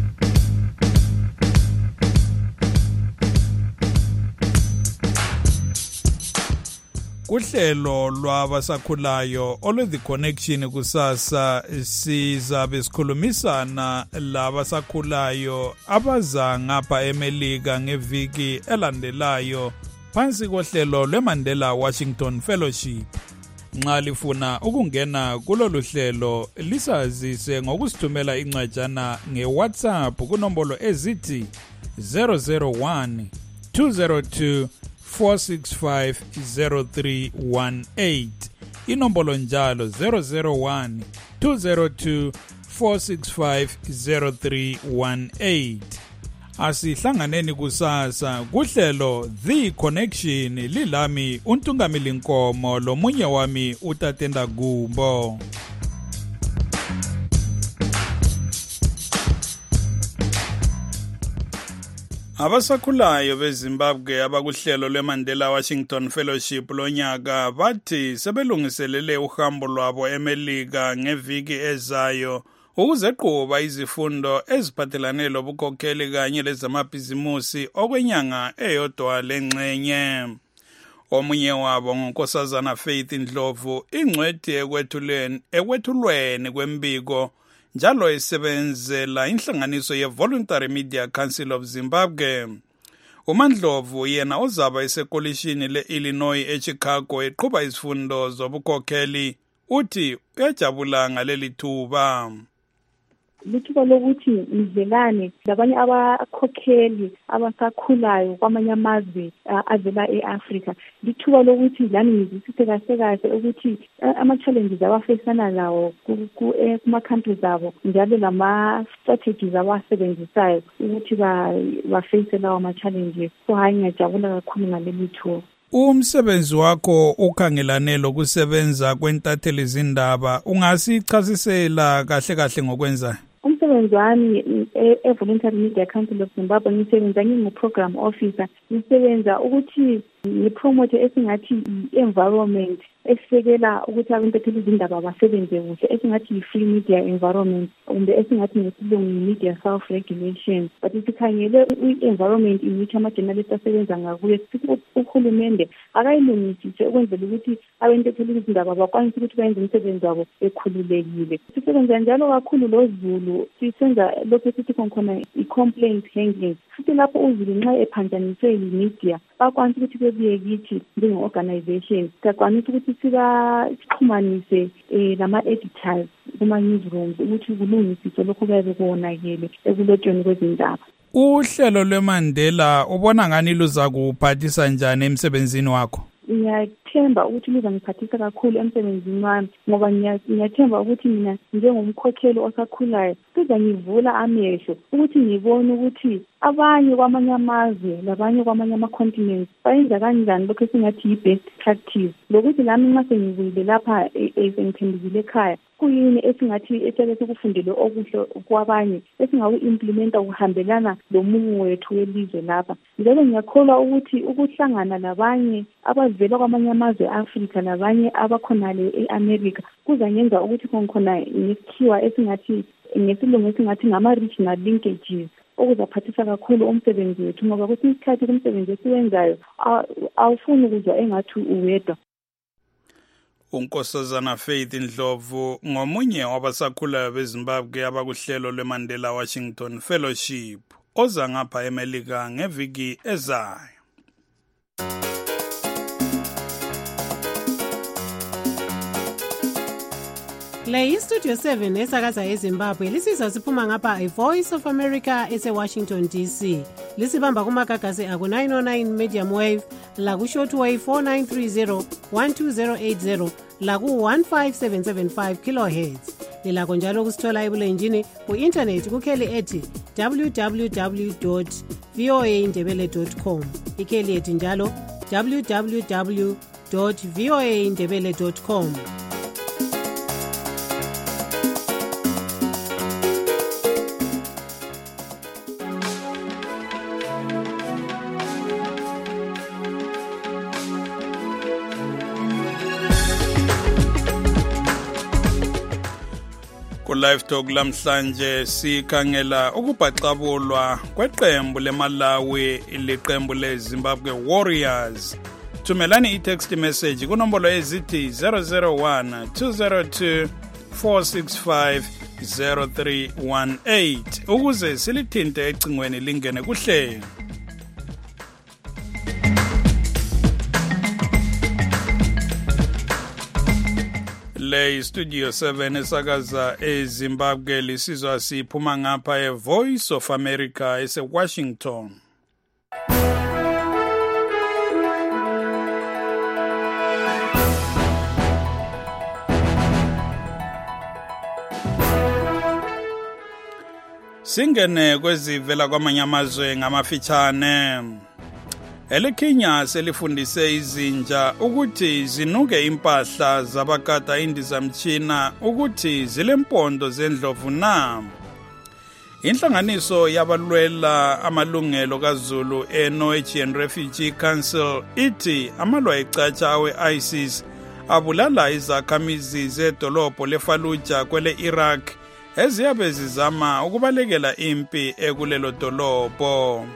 Speaker 19: Kuhlelo lwabasakhulayo olwe The Connection kusasa sizabe sikhulumisana labasakhulayo abaza ngapha eMelika ngeviki elandelayo phansi kohlelo lweMandela Washington Fellowship. Nxa lifuna ukungena kulolu hlelo lisazise ngokusithumela incwajana ngeWhatsApp kunombolo ezithi zero zero one two zero two four six five zero three one eight. Inombolo njalo zero zero one two zero two four six five zero three one eight. Asihlanganeni kusasa kuhlelo The Connection lilami uNtungamili Nkomo lomunye wami uTatenda Gumbo. Abasakhulayo beZimbabwe abakuhlelo lweMandela Washington Fellowship lonyaka bathi sebelungiselele uhambo lwabo eMelika ngeviki ezayo ukuze qoba izifundo eziphathelane lobukhokheli kanye lezamabhizimusi okwenyanga eyodwa lengxenye. Omunye wabo nguNkosazana Faith Ndlovu ingcwethi ekwethulweni ekwethulweni kwembiko njalo esebenzela inhlanganiso ye-Voluntary Media Council of Zimbabwe. UMandlovu yena uzaba esekolishini le-Illinois eChicago eqhuba izifundo zobukhokheli uthi uyajabula ngaleli thuba.
Speaker 8: Lithuba lokuthi ngidlelane labanye abakhokheli abasakhulayo kwamanye amazwe avela e-Africa. Lithuba lokuthi lami ngizisise kahle kahle ukuthi ama-challenges abafesana lawo kuma-countries abo njalo lama-strategies abawasebenzisayo ukuthi bafese lawo ama-challenges. So hayi ngiyajabula kakhulu ngaleli thuba.
Speaker 19: Umsebenzi wakho ukhangelane lokusebenza kwentatheli zindaba ungasichasisela kahle kahle ngokwenza?
Speaker 8: Umsebenzi wami e-Voluntary Media Council of Zimbabwe ngisebenza ngingu-program officer. Ngisebenza ukuthi ngipromote esingathi i-environment esisekela ukuthi abentatheli zindaba basebenze kuhle, esingathi yi-free media environment kumbe esingathi ngesilungu yi-media self-regulation. But sikhangele i-environment in which ama-journalist asebenza ngakuyo, uhulumende akayilungisise ukwenzela ukuthi abentatheli zindaba bakwanise ukuthi bayenze umsebenzi wabo ekhululekile. Sisebenza njalo kakhulu loZulu, sisenza lokho esithi khona i-complaint handling. Futhi lapho uZulu nxa ephanjaniswe yi-media bakwanise ukuthi bebuye kithi njenge-organization, sakwanise ukuthi sixhumanise lama-editors kuma-newsrooms ukuthi kulungisiswe lokho kuyabe kuwonakele ekulotshweni kwezindaba.
Speaker 19: Uhlelo lweMandela ubona ngani luza kuphathisa njani emsebenzini wakho?
Speaker 8: Ngiyathemba ukuthi luza ngiphathisa kakhulu emsebenzini wami ngoba ngiyathemba ukuthi mina njengomkhokheli osakhulayo kuza ngivula amehlo ukuthi ngibone ukuthi abanye kwamanye amazwe labanye kwamanye ama-continents bayenza kanjani lokho esingathi yi-best practice, lokuthi lami nxa sengibuyile lapha sengithembekile ekhaya kuyini esingathi esele sikufundele okuhle kwabanye esingaku-implementa ukuhambelana lomunye wethu welizwe lapha. Njalo ngiyakholwa ukuthi ukuhlangana labanye abavela kwamanye amazwe e-Afrika labanye abakhonale e-America kuzanyenza ukuthi khona ngesikhiwa esingathi ngesilungu esingathi ngama-regional linkages okuzaphathisa kakhulu umsebenzi wethu ngoba kwesinye isikhathi kumsebenzi esiwenzayo awufuni ukuzwa engathi uwedwa.
Speaker 19: uNkosazana Faith Ndlovu ngomunye wabasakhulayo beZimbabwe abakuhlelo lweMandela Washington Fellowship oza ngapha eMelika ngeviki ezayo.
Speaker 10: Le iStudio seven esakaza eZimbabwe lisizwa siphuma ngapha iVoice of America ese-Washington D C. Lisibamba kumagagasi aku nine oh nine medium wave, laku shortwave four nine three zero, one two zero eight zero, laku one five seven seven five kilohertz. Lilakho njalo kusithola ebulenjini ku-internet kukheli ethi w w w dot v o a ndebele dot com. Ikheli ethi njalo w w w dot v o a ndebele dot com.
Speaker 19: Live Talk lamhlanje sikhangela ukubhaqabulwa kweqembu leMalawi leqembu leZimbabwe Warriors. Thumelani i-text message kunombolo ezithi zero zero one two zero two four six five zero three one eight ukuze silithinte ecingweni lingene kuhlelo. Le Studio seven esakaza eZimbabwe lisizwa siphuma ngapha eVoice of America ese-Washington. Singene kwezivela kwamanye amazwe ngamafitshane. EleKenya selifundise izinja ukuthi zinuke impahla zabakada indizamtshina ukuthi zilempondo zendlovu na. Inhlanganiso yabalwela amalungelo kaZulu e-Norwegian Refugee Council ithi amalwa ecatsha awe-ISIS abulala izakhamizi zedolobho leFallujah kwele Iraq eziyabe zizama ukubalekela impi ekulelo dolobho.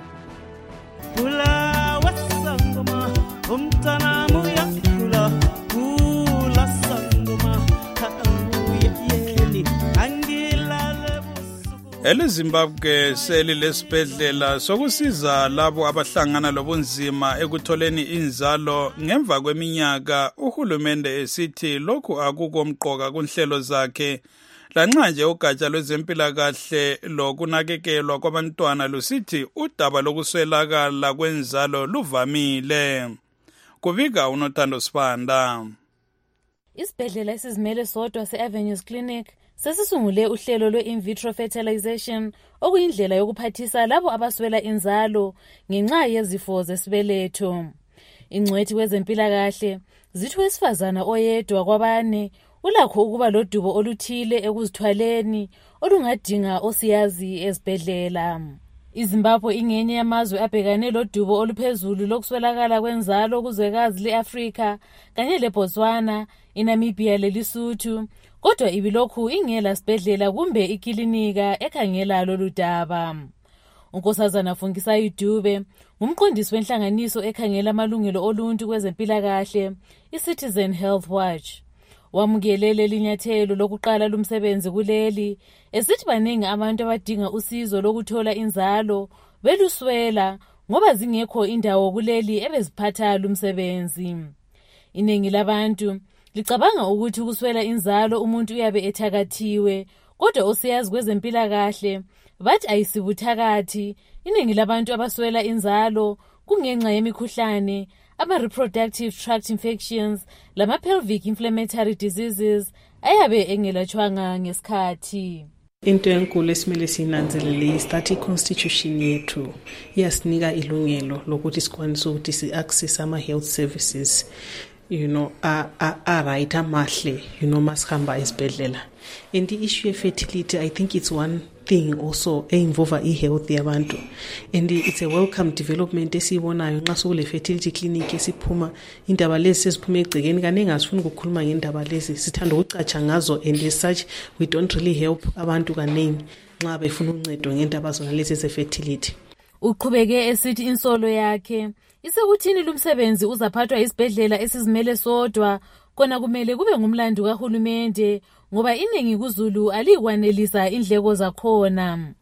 Speaker 19: EleZimbabwe seli lesibhedlela sokusiza labo abahlangana lobunzima ekutholeni inzalo ngemva kweminyaka uhulumende esithi lokhu akukomqoka kunhlelo zakhe lanxa nje ugatsha lwezempilakahle lokunakekelwa kwabantwana lusithi udaba lokuswelakala kwenzalo luvamile. Kubika uNothando Sibanda.
Speaker 5: Isibhedlela esizimele sodwa se-Avenues Clinic sesisungule uhlelo lwe-in vitro fertilization okuyindlela yokuphathisa labo abaswela inzalo ngenxa yezifo zesibeletho. Ingcwethi kwezempilakahle zithi wesifazana oyedwa kwabane ulakho ukuba lodubo oluthile ekuzithwaleni olungadinga osiyazi ezibhedlela. iZimbabwe ingenye yamazwe abhekane lodubo oluphezulu lokuswelakala kwenzalo kuzwekazi le-Afrika kanye leBotswana, iNamibia leLesotho, kodwa ibilokhu ingela sibhedlela kumbe ikilinika ekhangela lolu daba. uNkosazana Fungisayo Dube ngumqondisi wenhlanganiso ekhangela amalungelo oluntu kwezempilakahle iCitizen Health Watch. Wamukelele linyathelo lokuqala lumsebenzi kuleli esithi baningi abantu abadinga usizo lokuthola inzalo beluswela ngoba zingekho indawo kuleli ebeziphatha lumsebenzi. Iningi labantu licabanga ukuthi ukuswela inzalo umuntu uyabe ethakathiwe, kodwa osiyazi kwezempilakahle bathi ayisibuthakathi. Iningi labantu abaswela inzalo kungenxa yemikhuhlane, ama-reproductive tract infections lama-pelvic inflammatory diseases ayabe engelatshwanga ngesikhathi.
Speaker 10: Into enkulu esimele sinanzelele istati constitution yethu iyasinika ilungelo lokuthi sikwanise ukuthi si-access ama-health services you know a a, a right amahle you know masihamba esibhedlela. And the issue of fertility, I think it's one thing also e-involve i-health yabantu, and it's a welcome development esiyibonayo nxa sokule fertility clinic esiphuma indaba lezi seziphuma egcekeni kaningi asifuni ukukhuluma ngendaba lezi sithanda ukucatsha ngazo, and as such we don't really help abantu kaningi nxa befuna uncedo ngendaba zona lezi ze-fertility.
Speaker 5: Uqhubeke esithi insolo yakhe isekuthini lumsebenzi uzaphathwa isibhedlela esizimele sodwa, kona kumele kube ngumlando kahulumende ngoba iningi kuZulu alikwanelisa indleko zakhona.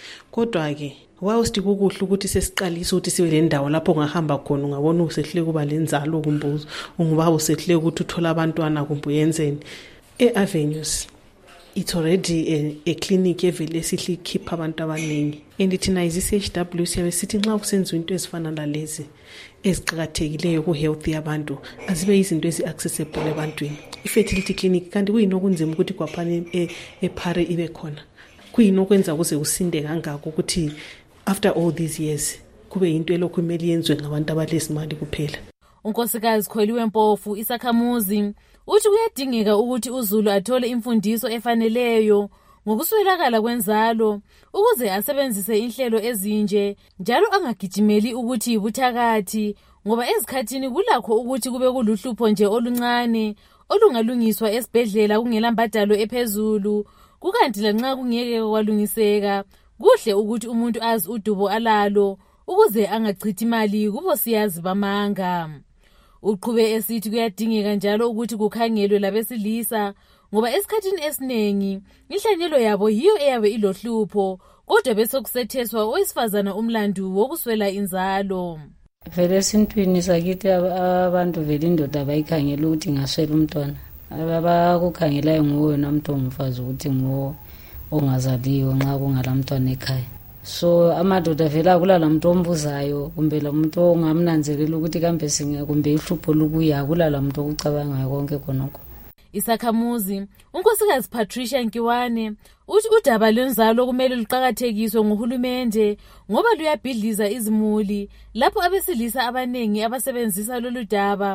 Speaker 10: Kodwa ke wawusti kukuhle ukuthi sesiqalisa ukuthi sibe lendawo lapho ungahamba khona ungabona usehle kuba lenzalo kumbuzo ungubaba usehle ukuthi uthola abantwana kumbe uyenzeni. E-Avenues it's already a, a clinic evele esihle ikhipha abantu abaningi, and thina izisi H W siyabe sithi nxa kusenziwa into ezifana nalezi eziqhakathekileyo ku health yabantu azibe izinto ezi-accessible ebantwini. I-fertility clinic kanti kuyini okunzima ukuthi kwaphane ephare ibe khona? Kuyini okwenza kuze usinde kangako ukuthi after all these years kube yinto elokhu imeli yenzwe ngabantu abalezimali kuphela?
Speaker 5: uNkosikazi Khweliwe Mpofu isakhamuzi uthi kuyadingeka ukuthi uZulu athole imfundiso efaneleyo ngokuswelakala kwenzalo ukuze asebenzise inhlelo ezinje njalo angagijimeli ukuthi ibuthakathi, ngoba ezikhathini kulakho ukuthi kube kuluhlupho nje oluncane olungalungiswa esibhedlela kungela mbadalo ephezulu, kukanti lanxa kungeke kwalungiseka kuhle ukuthi umuntu azi udubo alalo ukuze angachithi imali kubo siyazi bamanga. Uqhube esithi kuyadingeka njalo ukuthi kukhangelwe labesilisa ngoba esikhathini esiningi inhlanyelo yabo yiyo eyabe ilohlupho, kodwa bese kusetheswa owesifazana umlandu wokuswela inzalo.
Speaker 7: Vele esintwini sakithi abantu vele indoda abayikhangela ukuthi ingaswela umntwana, abakukhangelayo nguwe namuntu ongumfazi ukuthi nguwo ongazaliwe nxa kungala mntwana ekhaya. So amadoda vele akulala muntu ombuzayo kumbe la muntu ongamnanzelela ukuthi kambe singa kumbe ihlupho lukuya, akulala muntu okucabangayo konke khonokho.
Speaker 5: Isakhamuzi uNkosikazi Patricia Nkiwane uthi udaba lwenzalo kumele luqhakathekiswe ngohulumende ngoba luyabhidliza izimuli lapho abesilisa abanengi abasebenzisa lolu daba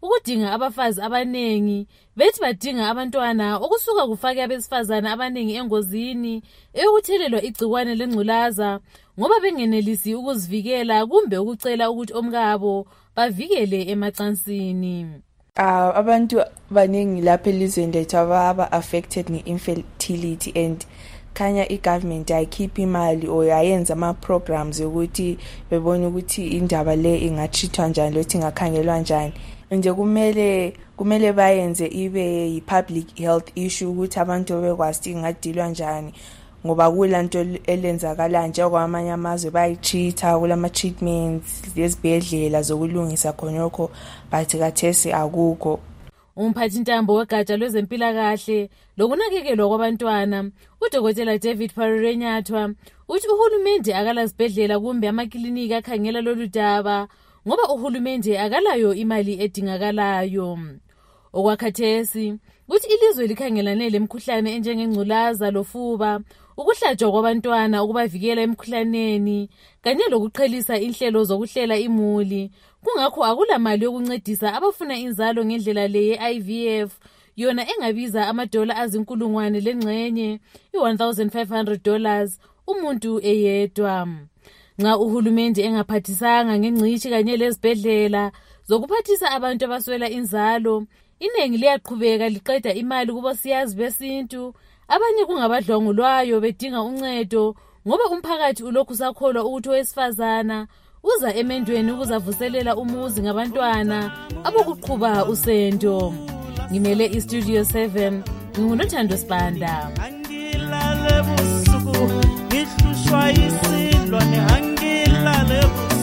Speaker 5: ukudinga abafazi abanengi bethi badinga abantwana okusuka kufake abesifazana abanengi engozini eyokuthelelwa igcikwane lengculaza ngoba bengenelisi ukuzivikela kumbe ukucela ukuthi omkabo bavikele emacansini.
Speaker 11: Uh, abantu baningi lapha elizweni lethu ababa affected nge-infertility and khanya i-government ayikhiphi imali or ayenza ama-programs yokuthi bebone ukuthi indaba le ingatrithwa njani lokuthi ingakhangelwa njani. Nje kumele kumele bayenze ibe yi-public health issue ukuthi abantu bekwazi ukuthi ingadilwa njani ngoba kulanto elenzakala nje kwamanye amazwe bayichitha kulama treatments lezibhedlela zokulungisa khonokho but kathesi akukho.
Speaker 5: Umphathi ntambo wegatsha lwezempilakahle lokunakekelwa kwabantwana uDokotela David Parirenyathwa uthi uhulumende akala sibhedlela kumbe amaklinika akhangela lolu daba ngoba uhulumende akalayo imali edingakalayo. Okwakhathesi uthi ilizwe likhangelane lemkhuhlane enjengengculaza lofuba, ukuhlatshwa kwabantwana ukubavikela emkhuhlaneni kanye lokuqhelisa inhlelo zokuhlela imuli. Kungakho akulamali yokuncedisa abafuna inzalo ngendlela le ye-I V F yona engabiza amadola azinkulungwane lengxenye i-one thousand five hundred dollars umuntu eyedwa. Nxa uhulumende engaphathisanga ngengcishi kanye lezibhedlela zokuphathisa abantu abaswela inzalo, iningi liyaqhubeka liqeda imali kubosiyazi besintu, abanye kungabadlwangulwayo bedinga uncedo ngoba umphakathi ulokhu sakholwa ukuthi owesifazana uza emendweni ukuzavuselela umuzi ngabantwana abokuqhuba usendo. Ngimele iStudio seven, ngingunothando Sibanda.
Speaker 15: Angilale busuku ngihlushwa isilwane angilale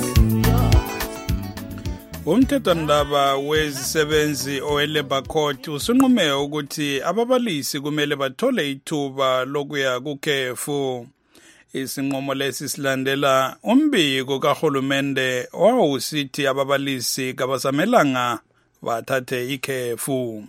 Speaker 19: Umthethwandaba wezisebenzi owe-Labour Court usunqume ukuthi ababalisi kumele bathole ithuba lokuya kukhefu. Isinqumo lesi silandela umbiko kahulumende owawusithi ababalisi kabasamelanga bathathe ikhefu.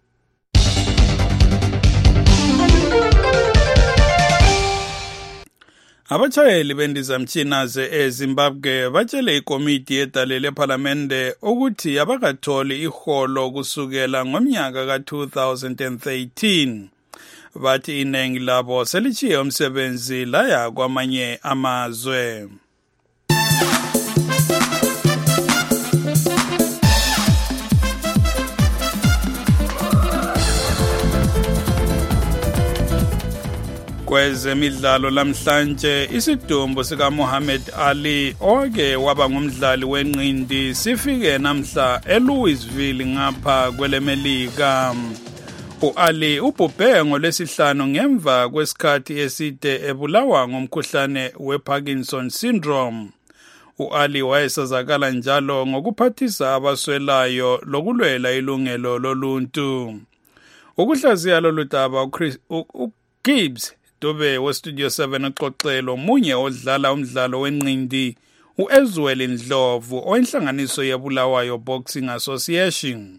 Speaker 19: Abatshayeli bendizamtshina ze-Zimbabwe batshele ikomiti yedale lephalamende ukuthi abakatholi iholo kusukela ngomnyaka ka two thousand thirteen. Bathi inengi labo selitshiye umsebenzi laya kwamanye amazwe. Kwezemidlalo lamhlanje isidumbu sika Muhammad Ali oke waba ngumdlali wenqindi sifike namhla eLouisville ngapha kwelemelika. U-Ali ubhubhe ngolwesihlanu ngemva kwesikhathi eside ebulawa ngomkhuhlane weParkinson syndrome. U-Ali wayesazakala njalo ngokuphathisa abaswelayo lokulwela ilungelo loluntu. Ukuhlaziya lolu daba uGibbs Dube weStudio seven uxoxelo munye odlala umdlalo wenqindi uEzweli Ndlovu oinhlanganiso yebulawayo Boxing Association.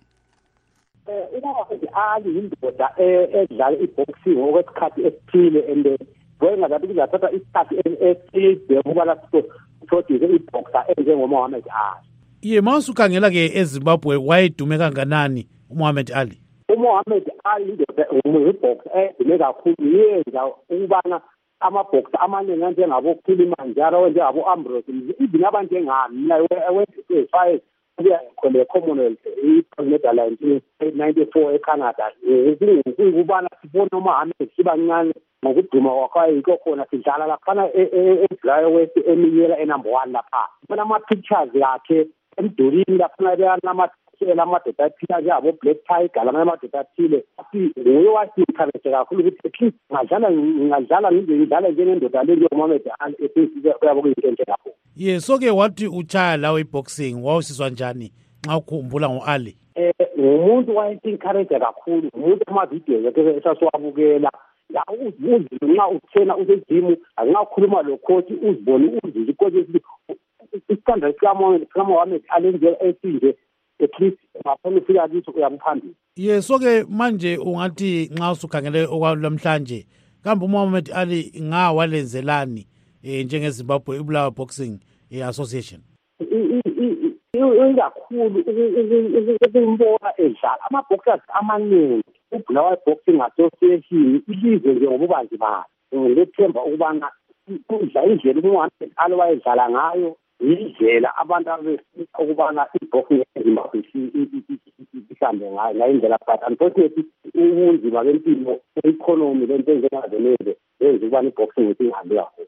Speaker 12: Eh ali indoda edlala iboxing okwesikhathi esithile and ngoyengazathi kuzathatha isikhathi eside ukubala futhi iboxer enjengoMuhammad Ali.
Speaker 6: Ye masukhangela ke eZimbabwe wayedume kanganani uMuhammad Ali?
Speaker 12: uMuhammad Ali indoda umuboxer edume kakhulu yenza ukubana amabhoxer amaningi njengabo Kilimanjaro njengabo Ambrose ibina abantu engami mina went five kuya khona Commonwealth i-Netherlands ninety-four eCanada ukubana sibona uMuhammad sibancane ngokuduma kwakhe yiko khona sidlala laphana eDryer West eminyela enumber one lapha bona ama pictures yakhe emdulini lapha nama amadoda aphila njengabo Black Tiger lamanye amadoda aphile nguye wasikhabeje kakhulu ukuthi at least ngadlala ngadlala ngidlala njengendoda le yoMuhammad Ali uyabo kuyinto lapho.
Speaker 6: Ye soke wathi uchaya lawo iboxing wawusizwa njani nxa ukhumbula ngoAli?
Speaker 12: Eh umuntu wayenencourage kakhulu umuntu ama video yakhe esasiwabukela la uzibuza nxa uthena usegym nxa ukhuluma lo coach uzibone uzizwe icoach isicandelo kaMuhammad Ali nje esinje at least ngaphambi fika kithi uyamphambili.
Speaker 6: Ye soke manje ungathi nxa usukhangele okwalamhlanje kambe uMuhammad Ali ngawalenzelani eh njengeZimbabwe Ibulawa Boxing Association?
Speaker 12: ikakhulu ukumbona edlala ama-boxers amaningi uBulawayo Boxing Association ilizwe nje ngobubanzi bayo ngilethemba ukubana udla indlela uMuhammad Ali wayedlala ngayo indlela abantu abefisa ukubana i-boxing eZimbabwe ihambe ngayo ngayindlela but unfortunately ubunzima bempilo economy lento enjengazelele yenza ukubana i-boxing ingahambi kakhulu.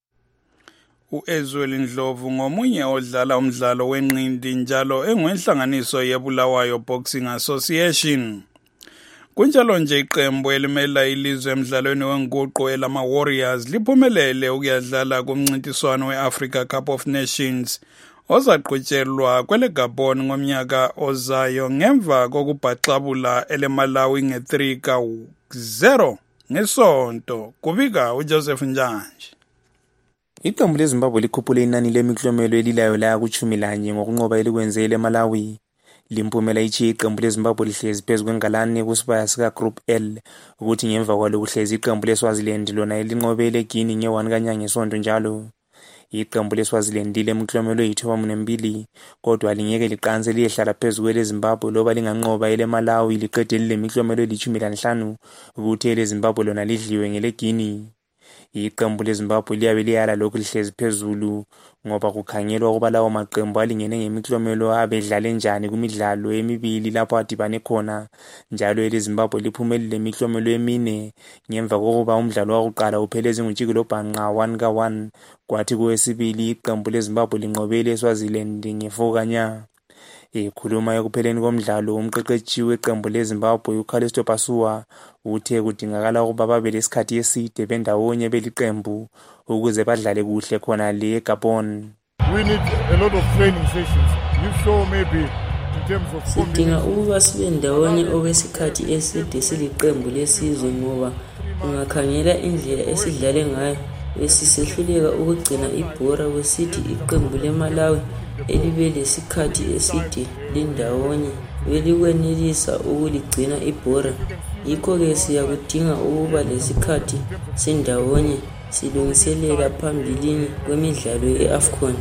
Speaker 9: U-Ezweli Ndlovu ngomunye odlala umdlalo wenqindi njalo engwenhlanganiso yeBulawayo Boxing Association. Kunjalo nje iqembu elimela ilizwe emdlalweni wenguqu elama Warriors liphumelele ukuyadlala kumncintiswano we-Africa Cup of Nations ozaqhutyelwa kwele Gabon ngomnyaka ozayo ngemva kokubhaxabula eleMalawi nge three ka zero ngesonto. Kubika uJoseph Njanje.
Speaker 13: Iqembu leZimbabwe likhuphule inani lemiklomelo elilayo laya kuchumi lanye ngokunqoba elikwenzele eMalawi. Limpumela ichi iqembu leZimbabwe lihlezi phezu kwengalane kusibaya sika Group L ukuthi ngemva kwalo kuhlezi iqembu leSwaziland lona elinqobele eGuinea nge-one kanyanga ngesonto njalo. Iqembu leSwaziland lemklomelo yithoba munembili kodwa lingeke liqanse liyehlala phezu kweleZimbabwe loba linganqoba eleMalawi liqedele lemiklomelo elichumi lanhlanu ukuthi eleZimbabwe lona lidliwe ngeleGuinea. Iqembu leZimbabwe liyabe liyala lokhu lihlezi phezulu ngoba kukhangelwa ukuba lawo maqembu alingene ngemiklomelo abedlale njani kumidlalo emibili lapho adibane khona njalo eleZimbabwe liphumelele imiklomelo emine ngemva kokuba umdlalo wokuqala uphele ezingutshiki lobhanqa one ka one kwathi kowesibili iqembu leZimbabwe linqobele eSwaziland nge-four kanya. Ekhuluma ekupheleni komdlalo umqeqeshi weqembu leZimbabwe uCalisto Pasuwa uthe kudingakala ukuba babe lesikhathi eside bendawonye beliqembu ukuze badlale kuhle khona le eGabon.
Speaker 22: We need a lot of training sessions. You show maybe in terms of
Speaker 18: sidinga ukuba sibe ndawonye okwesikhathi eside siliqembu lesizwe ngoba ungakhangela indlela esidlale ngayo besisehluleka ukugcina ibhora wesithi iqembu leMalawi elibe lesikhathi eside lindawonye belikwenelisa ukuligcina ibhora. Yikho-ke siyakudinga ukuba lesikhathi sendawonye silungiselela phambilini kwemidlalo ye-AFCON.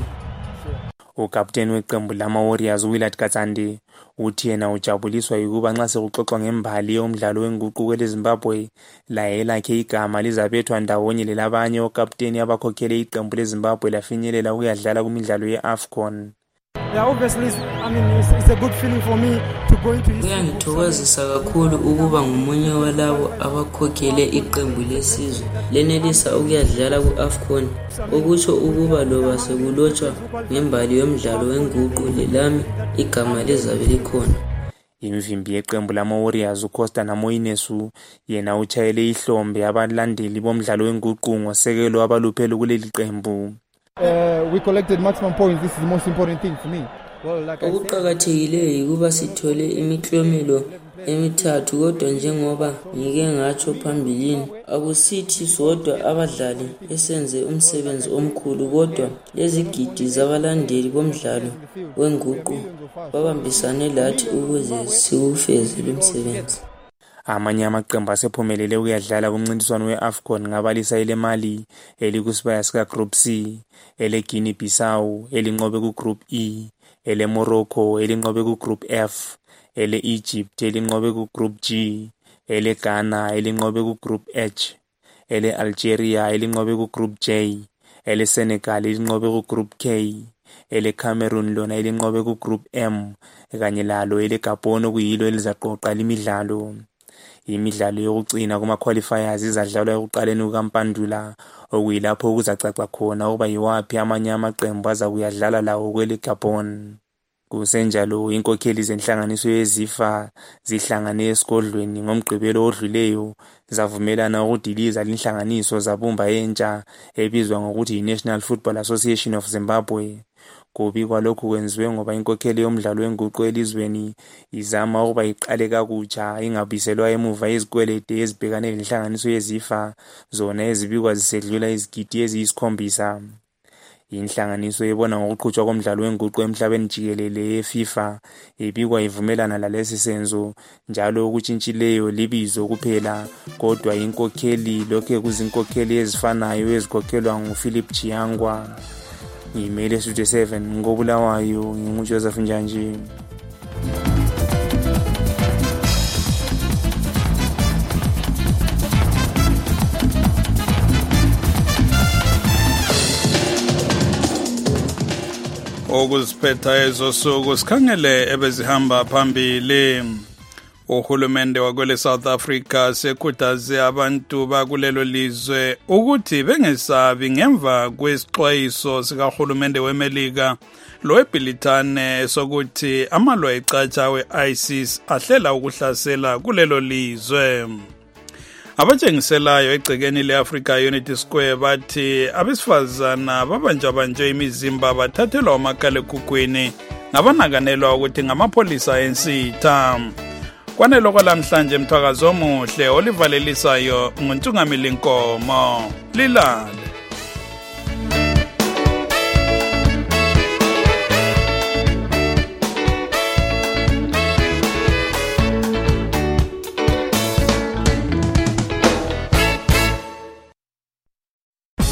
Speaker 13: Ukapteni weqembu lama Warriors uWillard Katsande uthi yena ujabuliswa ukuba nxa sekuxoxwa ngembali yomdlalo wenguqu kweleZimbabwe laye lakhe igama lizabethwa ndawonye lelabanye okapteni abakhokhele iqembu leZimbabwe lafinyelela ukuyadlala kumidlalo ye-AFCON.
Speaker 22: Yeah, obviously, I mean, it's, it's a good feeling for me to go into history.
Speaker 18: Kuyangithokozisa kakhulu ukuba ngumunye walabo abakhokhele iqembu lesizwe lenelisa ukuyadlala ku-AFCON okusho ukuba loba sekulotshwa ngembali yomdlalo wenguqu lelami igama lizabe likhona.
Speaker 13: Imvimbi yeqembu lama Warriors uCosta Namoyinesu yena utshayele ihlombe abalandeli bomdlalo wenguqu ngosekelo abaluphele kuleli qembu.
Speaker 14: Uh, we collected maximum points. This is the most important thing for me.
Speaker 18: Well, like okuqakathekileyo ukuba sithole imiklomelo emithathu kodwa njengoba ngike ngatsho phambilini akusithi sodwa abadlali esenze umsebenzi omkhulu kodwa lezigidi zabalandeli bomdlalo wenguqu babambisane lathi ukuze siwufeze lo msebenzi.
Speaker 13: Amanye amaqembu asephumelele ukuyadlala kumncintiswano we-AFCON ngabalisa eleMali elikusibaya sika Group C, eleGuinea Bissau elinqobe kuGroup E, eleMorocco elinqobe kuGroup F, ele-Egypt elinqobe kuGroup G, eleGhana elinqobe kuGroup H, ele-Algeria elinqobe kuGroup J, eleSenegal elinqobe kuGroup K, eleCameroon lona elinqobe kuGroup M kanye lalo eleGabon okuyilo elizaqoqa imidlalo. Imidlalo yokucina kuma qualifiers izadlalwa ekuqaleni kukaMpandula okuyilapho kuzacaca khona ukuba yiwaphi amanye amaqembu aza kuyadlala lawo kwele Gabon. Kusenjalo inkokheli zenhlanganiso yeZIFA zihlangane esigodlweni ngomgqibelo odluleyo zavumelana ukudiliza inhlanganiso zabumba entsha ebizwa ngokuthi yi-National Football Association of Zimbabwe. Kubi kwalokhu kwenziwe ngoba inkokheli yomdlalo wenguqu elizweni izama ukuba iqale kakutsha ingabiselwa emuva izikwelede ezibhekane lenhlanganiso yeZIFA zona ezibikwa zisedlula izigidi eziyisikhombisa. Inhlanganiso ebona ngokuqhutshwa komdlalo wenguqu emhlabeni jikelele yeFIFA ibikwa ivumelana lalesi senzo njalo ukutshintshileyo libizo kuphela kodwa inkokheli lokho kuzinkokheli ezifanayo ezikhokhelwa nguPhilip Chiyangwa. ngiyimele Studio seven ngobulawayo nginguJoseph Njanji.
Speaker 9: Okuziphetha ezosuku sikhangele ebezihamba phambili. Uhulumende wakwele South Africa sekhuthaze abantu bakulelo lizwe ukuthi bengesabi ngemva kwesixwayiso sikahulumende weMelika loweBhilithane sokuthi amalwa ecatsha we-ISIS ahlela ukuhlasela kulelo lizwe. Abatshengiselayo egcekeni le-Africa Unity Square bathi abesifazana babanjwabanjwe imizimba bathathelwa umakhalekhukhwini ngabanakanelwa ukuthi ngamapolisa ensitha. Kwanelo kwalamhlanje mthwakazi omuhle olivalelisayo nguNtungamili Nkomo. Lila